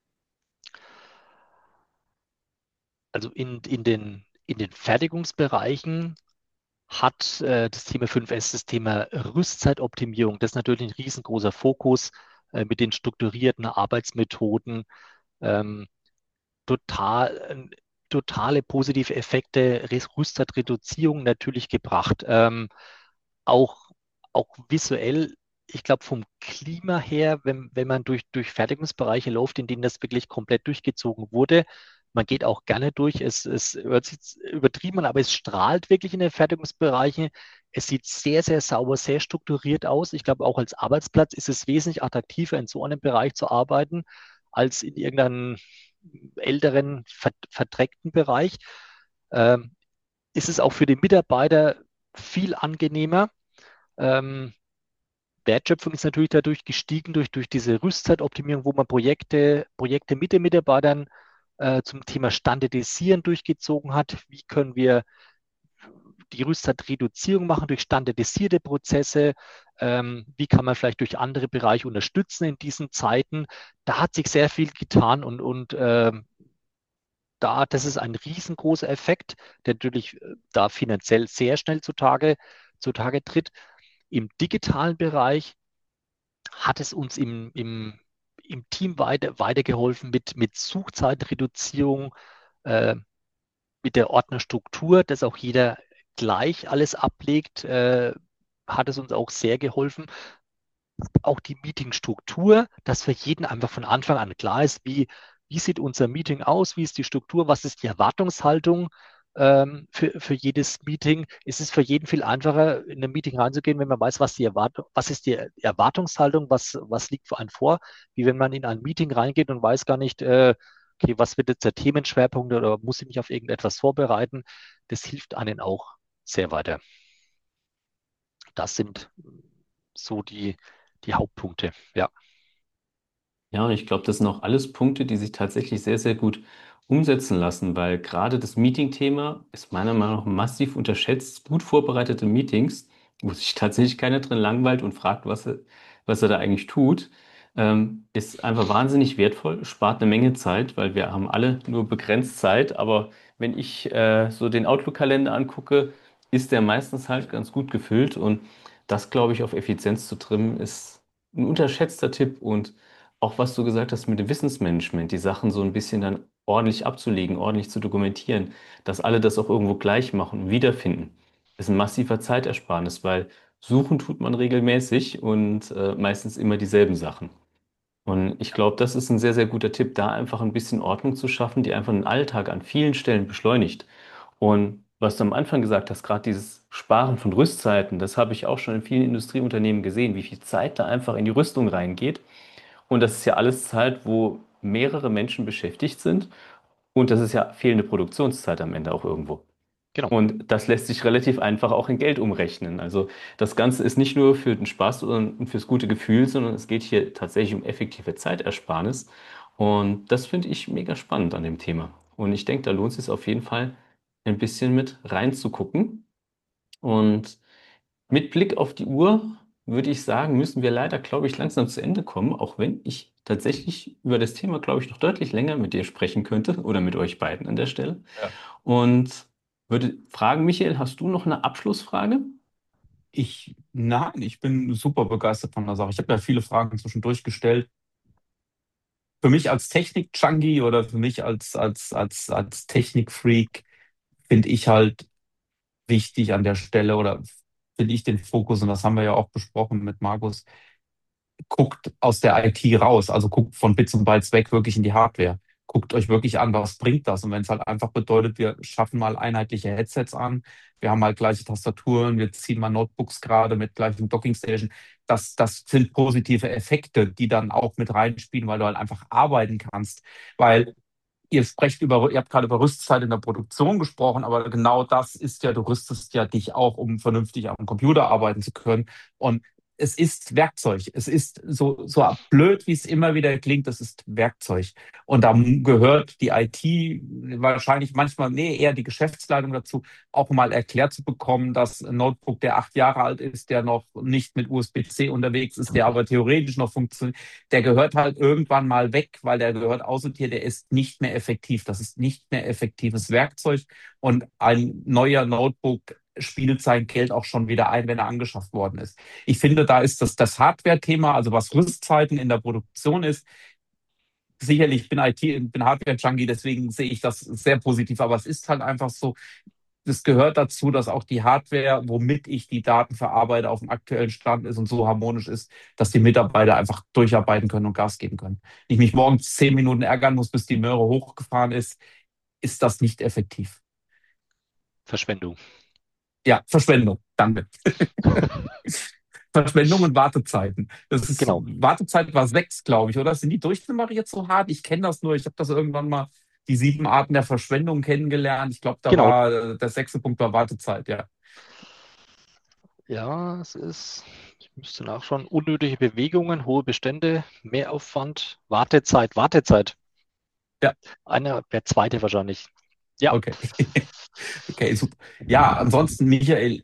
Also in, in den, in den Fertigungsbereichen hat äh, das Thema fünf S das Thema Rüstzeitoptimierung. Das ist natürlich ein riesengroßer Fokus äh, mit den strukturierten Arbeitsmethoden. Ähm, total, äh, totale positive Effekte, Res- Rüstzeitreduzierung natürlich gebracht. Ähm, auch, auch visuell, ich glaube, vom Klima her, wenn, wenn man durch, durch Fertigungsbereiche läuft, in denen das wirklich komplett durchgezogen wurde, man geht auch gerne durch. Es, es hört sich übertrieben an, aber es strahlt wirklich in den Fertigungsbereichen. Es sieht sehr, sehr sauber, sehr strukturiert aus. Ich glaube, auch als Arbeitsplatz ist es wesentlich attraktiver, in so einem Bereich zu arbeiten, als in irgendeinem älteren, ver verdreckten Bereich. Ähm, ist es auch für den Mitarbeiter viel angenehmer. Ähm, Wertschöpfung ist natürlich dadurch gestiegen durch, durch diese Rüstzeitoptimierung, wo man Projekte, Projekte mit den Mitarbeitern äh, zum Thema Standardisieren durchgezogen hat. Wie können wir die Rüstzeitreduzierung machen durch standardisierte Prozesse? Ähm, wie kann man vielleicht durch andere Bereiche unterstützen in diesen Zeiten? Da hat sich sehr viel getan und, und ähm, da, das ist ein riesengroßer Effekt, der natürlich äh, da finanziell sehr schnell zutage, zutage tritt. Im digitalen Bereich hat es uns im, im, im Team weiter, weitergeholfen mit, mit Suchzeitreduzierung, äh, mit der Ordnerstruktur, dass auch jeder gleich alles ablegt, äh, hat es uns auch sehr geholfen. Auch die Meetingstruktur, dass für jeden einfach von Anfang an klar ist, wie, wie sieht unser Meeting aus, wie ist die Struktur, was ist die Erwartungshaltung ähm, für, für jedes Meeting. Es ist für jeden viel einfacher, in ein Meeting reinzugehen, wenn man weiß, was, die Erwartung, was ist die Erwartungshaltung, was, was liegt für einen vor, wie wenn man in ein Meeting reingeht und weiß gar nicht, äh, okay, was wird jetzt der Themenschwerpunkt oder muss ich mich auf irgendetwas vorbereiten. Das hilft einen auch sehr weiter. Das sind so die, die Hauptpunkte. Ja. Ja, und ich glaube, das sind auch alles Punkte, die sich tatsächlich sehr, sehr gut umsetzen lassen, weil gerade das Meeting-Thema ist meiner Meinung nach massiv unterschätzt. Gut vorbereitete Meetings, wo sich tatsächlich keiner drin langweilt und fragt, was er, was er da eigentlich tut, ähm, ist einfach wahnsinnig wertvoll, spart eine Menge Zeit, weil wir haben alle nur begrenzt Zeit. Aber wenn ich äh, so den Outlook-Kalender angucke, ist der meistens halt ganz gut gefüllt. Und das, glaube ich, auf Effizienz zu trimmen, ist ein unterschätzter Tipp. Und auch was du gesagt hast mit dem Wissensmanagement, die Sachen so ein bisschen dann ordentlich abzulegen, ordentlich zu dokumentieren, dass alle das auch irgendwo gleich machen und wiederfinden, ist ein massiver Zeitersparnis, weil suchen tut man regelmäßig und äh, meistens immer dieselben Sachen. Und ich glaube, das ist ein sehr, sehr guter Tipp, da einfach ein bisschen Ordnung zu schaffen, die einfach den Alltag an vielen Stellen beschleunigt. Und was du am Anfang gesagt hast, gerade dieses Sparen von Rüstzeiten, das habe ich auch schon in vielen Industrieunternehmen gesehen, wie viel Zeit da einfach in die Rüstung reingeht. Und das ist ja alles Zeit, wo mehrere Menschen beschäftigt sind. Und das ist ja fehlende Produktionszeit am Ende auch irgendwo. Genau. Und das lässt sich relativ einfach auch in Geld umrechnen. Also das Ganze ist nicht nur für den Spaß und fürs gute Gefühl, sondern es geht hier tatsächlich um effektive Zeitersparnis. Und das finde ich mega spannend an dem Thema. Und ich denke, da lohnt es sich auf jeden Fall ein bisschen mit reinzugucken. Und mit Blick auf die Uhr würde ich sagen, müssen wir leider, glaube ich, langsam zu Ende kommen, auch wenn ich tatsächlich über das Thema, glaube ich, noch deutlich länger mit dir sprechen könnte oder mit euch beiden an der Stelle. Ja. Und würde fragen, Michael, hast du noch eine Abschlussfrage? Ich, nein, ich bin super begeistert von der Sache. Ich habe ja viele Fragen zwischendurch gestellt. Für mich als Technik-Junkie oder für mich als, als, als, als Technik-Freak finde ich halt wichtig an der Stelle oder finde ich den Fokus, und das haben wir ja auch besprochen mit Markus, guckt aus der I T raus, also guckt von Bits und Bytes weg wirklich in die Hardware. Guckt euch wirklich an, was bringt das? Und wenn es halt einfach bedeutet, wir schaffen mal einheitliche Headsets an, wir haben halt gleiche Tastaturen, wir ziehen mal Notebooks gerade mit gleichem Dockingstation, das, das sind positive Effekte, die dann auch mit reinspielen, weil du halt einfach arbeiten kannst. Weil ihr sprecht über, ihr habt gerade über Rüstzeit in der Produktion gesprochen, aber genau das ist ja, du rüstest ja dich auch, um vernünftig am Computer arbeiten zu können. Und es ist Werkzeug. Es ist so, so blöd, wie es immer wieder klingt, das ist Werkzeug. Und da gehört die I T wahrscheinlich manchmal, nee, eher die Geschäftsleitung dazu, auch mal erklärt zu bekommen, dass ein Notebook, der acht Jahre alt ist, der noch nicht mit U S B C unterwegs ist, der aber theoretisch noch funktioniert, der gehört halt irgendwann mal weg, weil der gehört aussortiert, der ist nicht mehr effektiv. Das ist nicht mehr effektives Werkzeug. Und ein neuer Notebook spielt sein Geld auch schon wieder ein, wenn er angeschafft worden ist. Ich finde, da ist das, das Hardware-Thema, also was Rüstzeiten in der Produktion ist, sicherlich, ich bin I T, bin Hardware-Junkie, deswegen sehe ich das sehr positiv, aber es ist halt einfach so, es gehört dazu, dass auch die Hardware, womit ich die Daten verarbeite, auf dem aktuellen Stand ist und so harmonisch ist, dass die Mitarbeiter einfach durcharbeiten können und Gas geben können. Wenn ich mich morgens zehn Minuten ärgern muss, bis die Möhre hochgefahren ist, ist das nicht effektiv. Verschwendung. Ja, Verschwendung, danke. Verschwendung und Wartezeiten. Das ist, Genau. Wartezeit war sechs, glaube ich, oder? Sind die durchnummeriert so hart? Ich kenne das nur, ich habe das irgendwann mal, die sieben Arten der Verschwendung kennengelernt. Ich glaube, da Genau. war äh, der sechste Punkt war Wartezeit, ja. Ja, es ist, ich müsste nachschauen, unnötige Bewegungen, hohe Bestände, Mehraufwand, Wartezeit, Wartezeit. Ja. Einer, der zweite wahrscheinlich. Ja. Okay. Okay, super. Ja, ansonsten, Michael,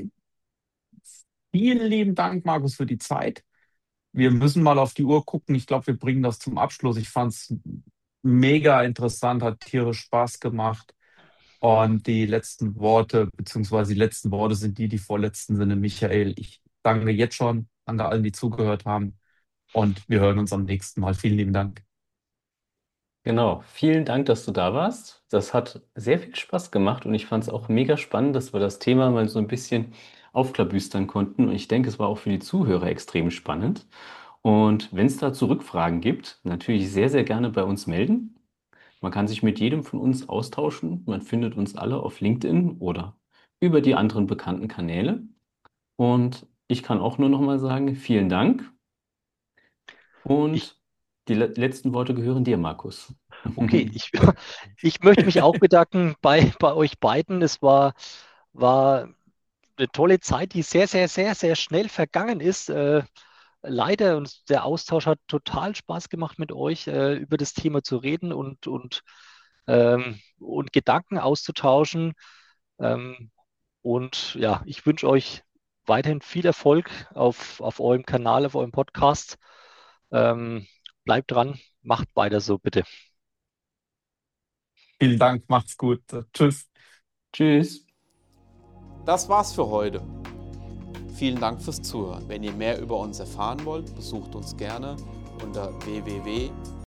vielen lieben Dank, Markus, für die Zeit. Wir müssen mal auf die Uhr gucken. Ich glaube, wir bringen das zum Abschluss. Ich fand es mega interessant, hat tierisch Spaß gemacht. Und die letzten Worte, beziehungsweise die letzten Worte sind die, die vorletzten sind. Michael, ich danke jetzt schon, danke allen, die zugehört haben. Und wir hören uns am nächsten Mal. Vielen lieben Dank. Genau, vielen Dank, dass du da warst. Das hat sehr viel Spaß gemacht und ich fand es auch mega spannend, dass wir das Thema mal so ein bisschen aufklabüstern konnten. Und ich denke, es war auch für die Zuhörer extrem spannend. Und wenn es dazu Rückfragen gibt, natürlich sehr, sehr gerne bei uns melden. Man kann sich mit jedem von uns austauschen. Man findet uns alle auf LinkedIn oder über die anderen bekannten Kanäle. Und ich kann auch nur noch mal sagen, vielen Dank. Ich, Und die le letzten Worte gehören dir, Markus. okay, ich, ich möchte mich auch bedanken bei, bei euch beiden. Es war, war eine tolle Zeit, die sehr, sehr, sehr, sehr schnell vergangen ist. Äh, leider, und der Austausch hat total Spaß gemacht mit euch, äh, über das Thema zu reden und, und, ähm, und Gedanken auszutauschen. Ähm, und ja, ich wünsche euch weiterhin viel Erfolg auf, auf eurem Kanal, auf eurem Podcast. Ähm, bleibt dran, macht weiter so, bitte. Vielen Dank, macht's gut. Tschüss. Tschüss. Das war's für heute. Vielen Dank fürs Zuhören. Wenn ihr mehr über uns erfahren wollt, besucht uns gerne unter w w w punkt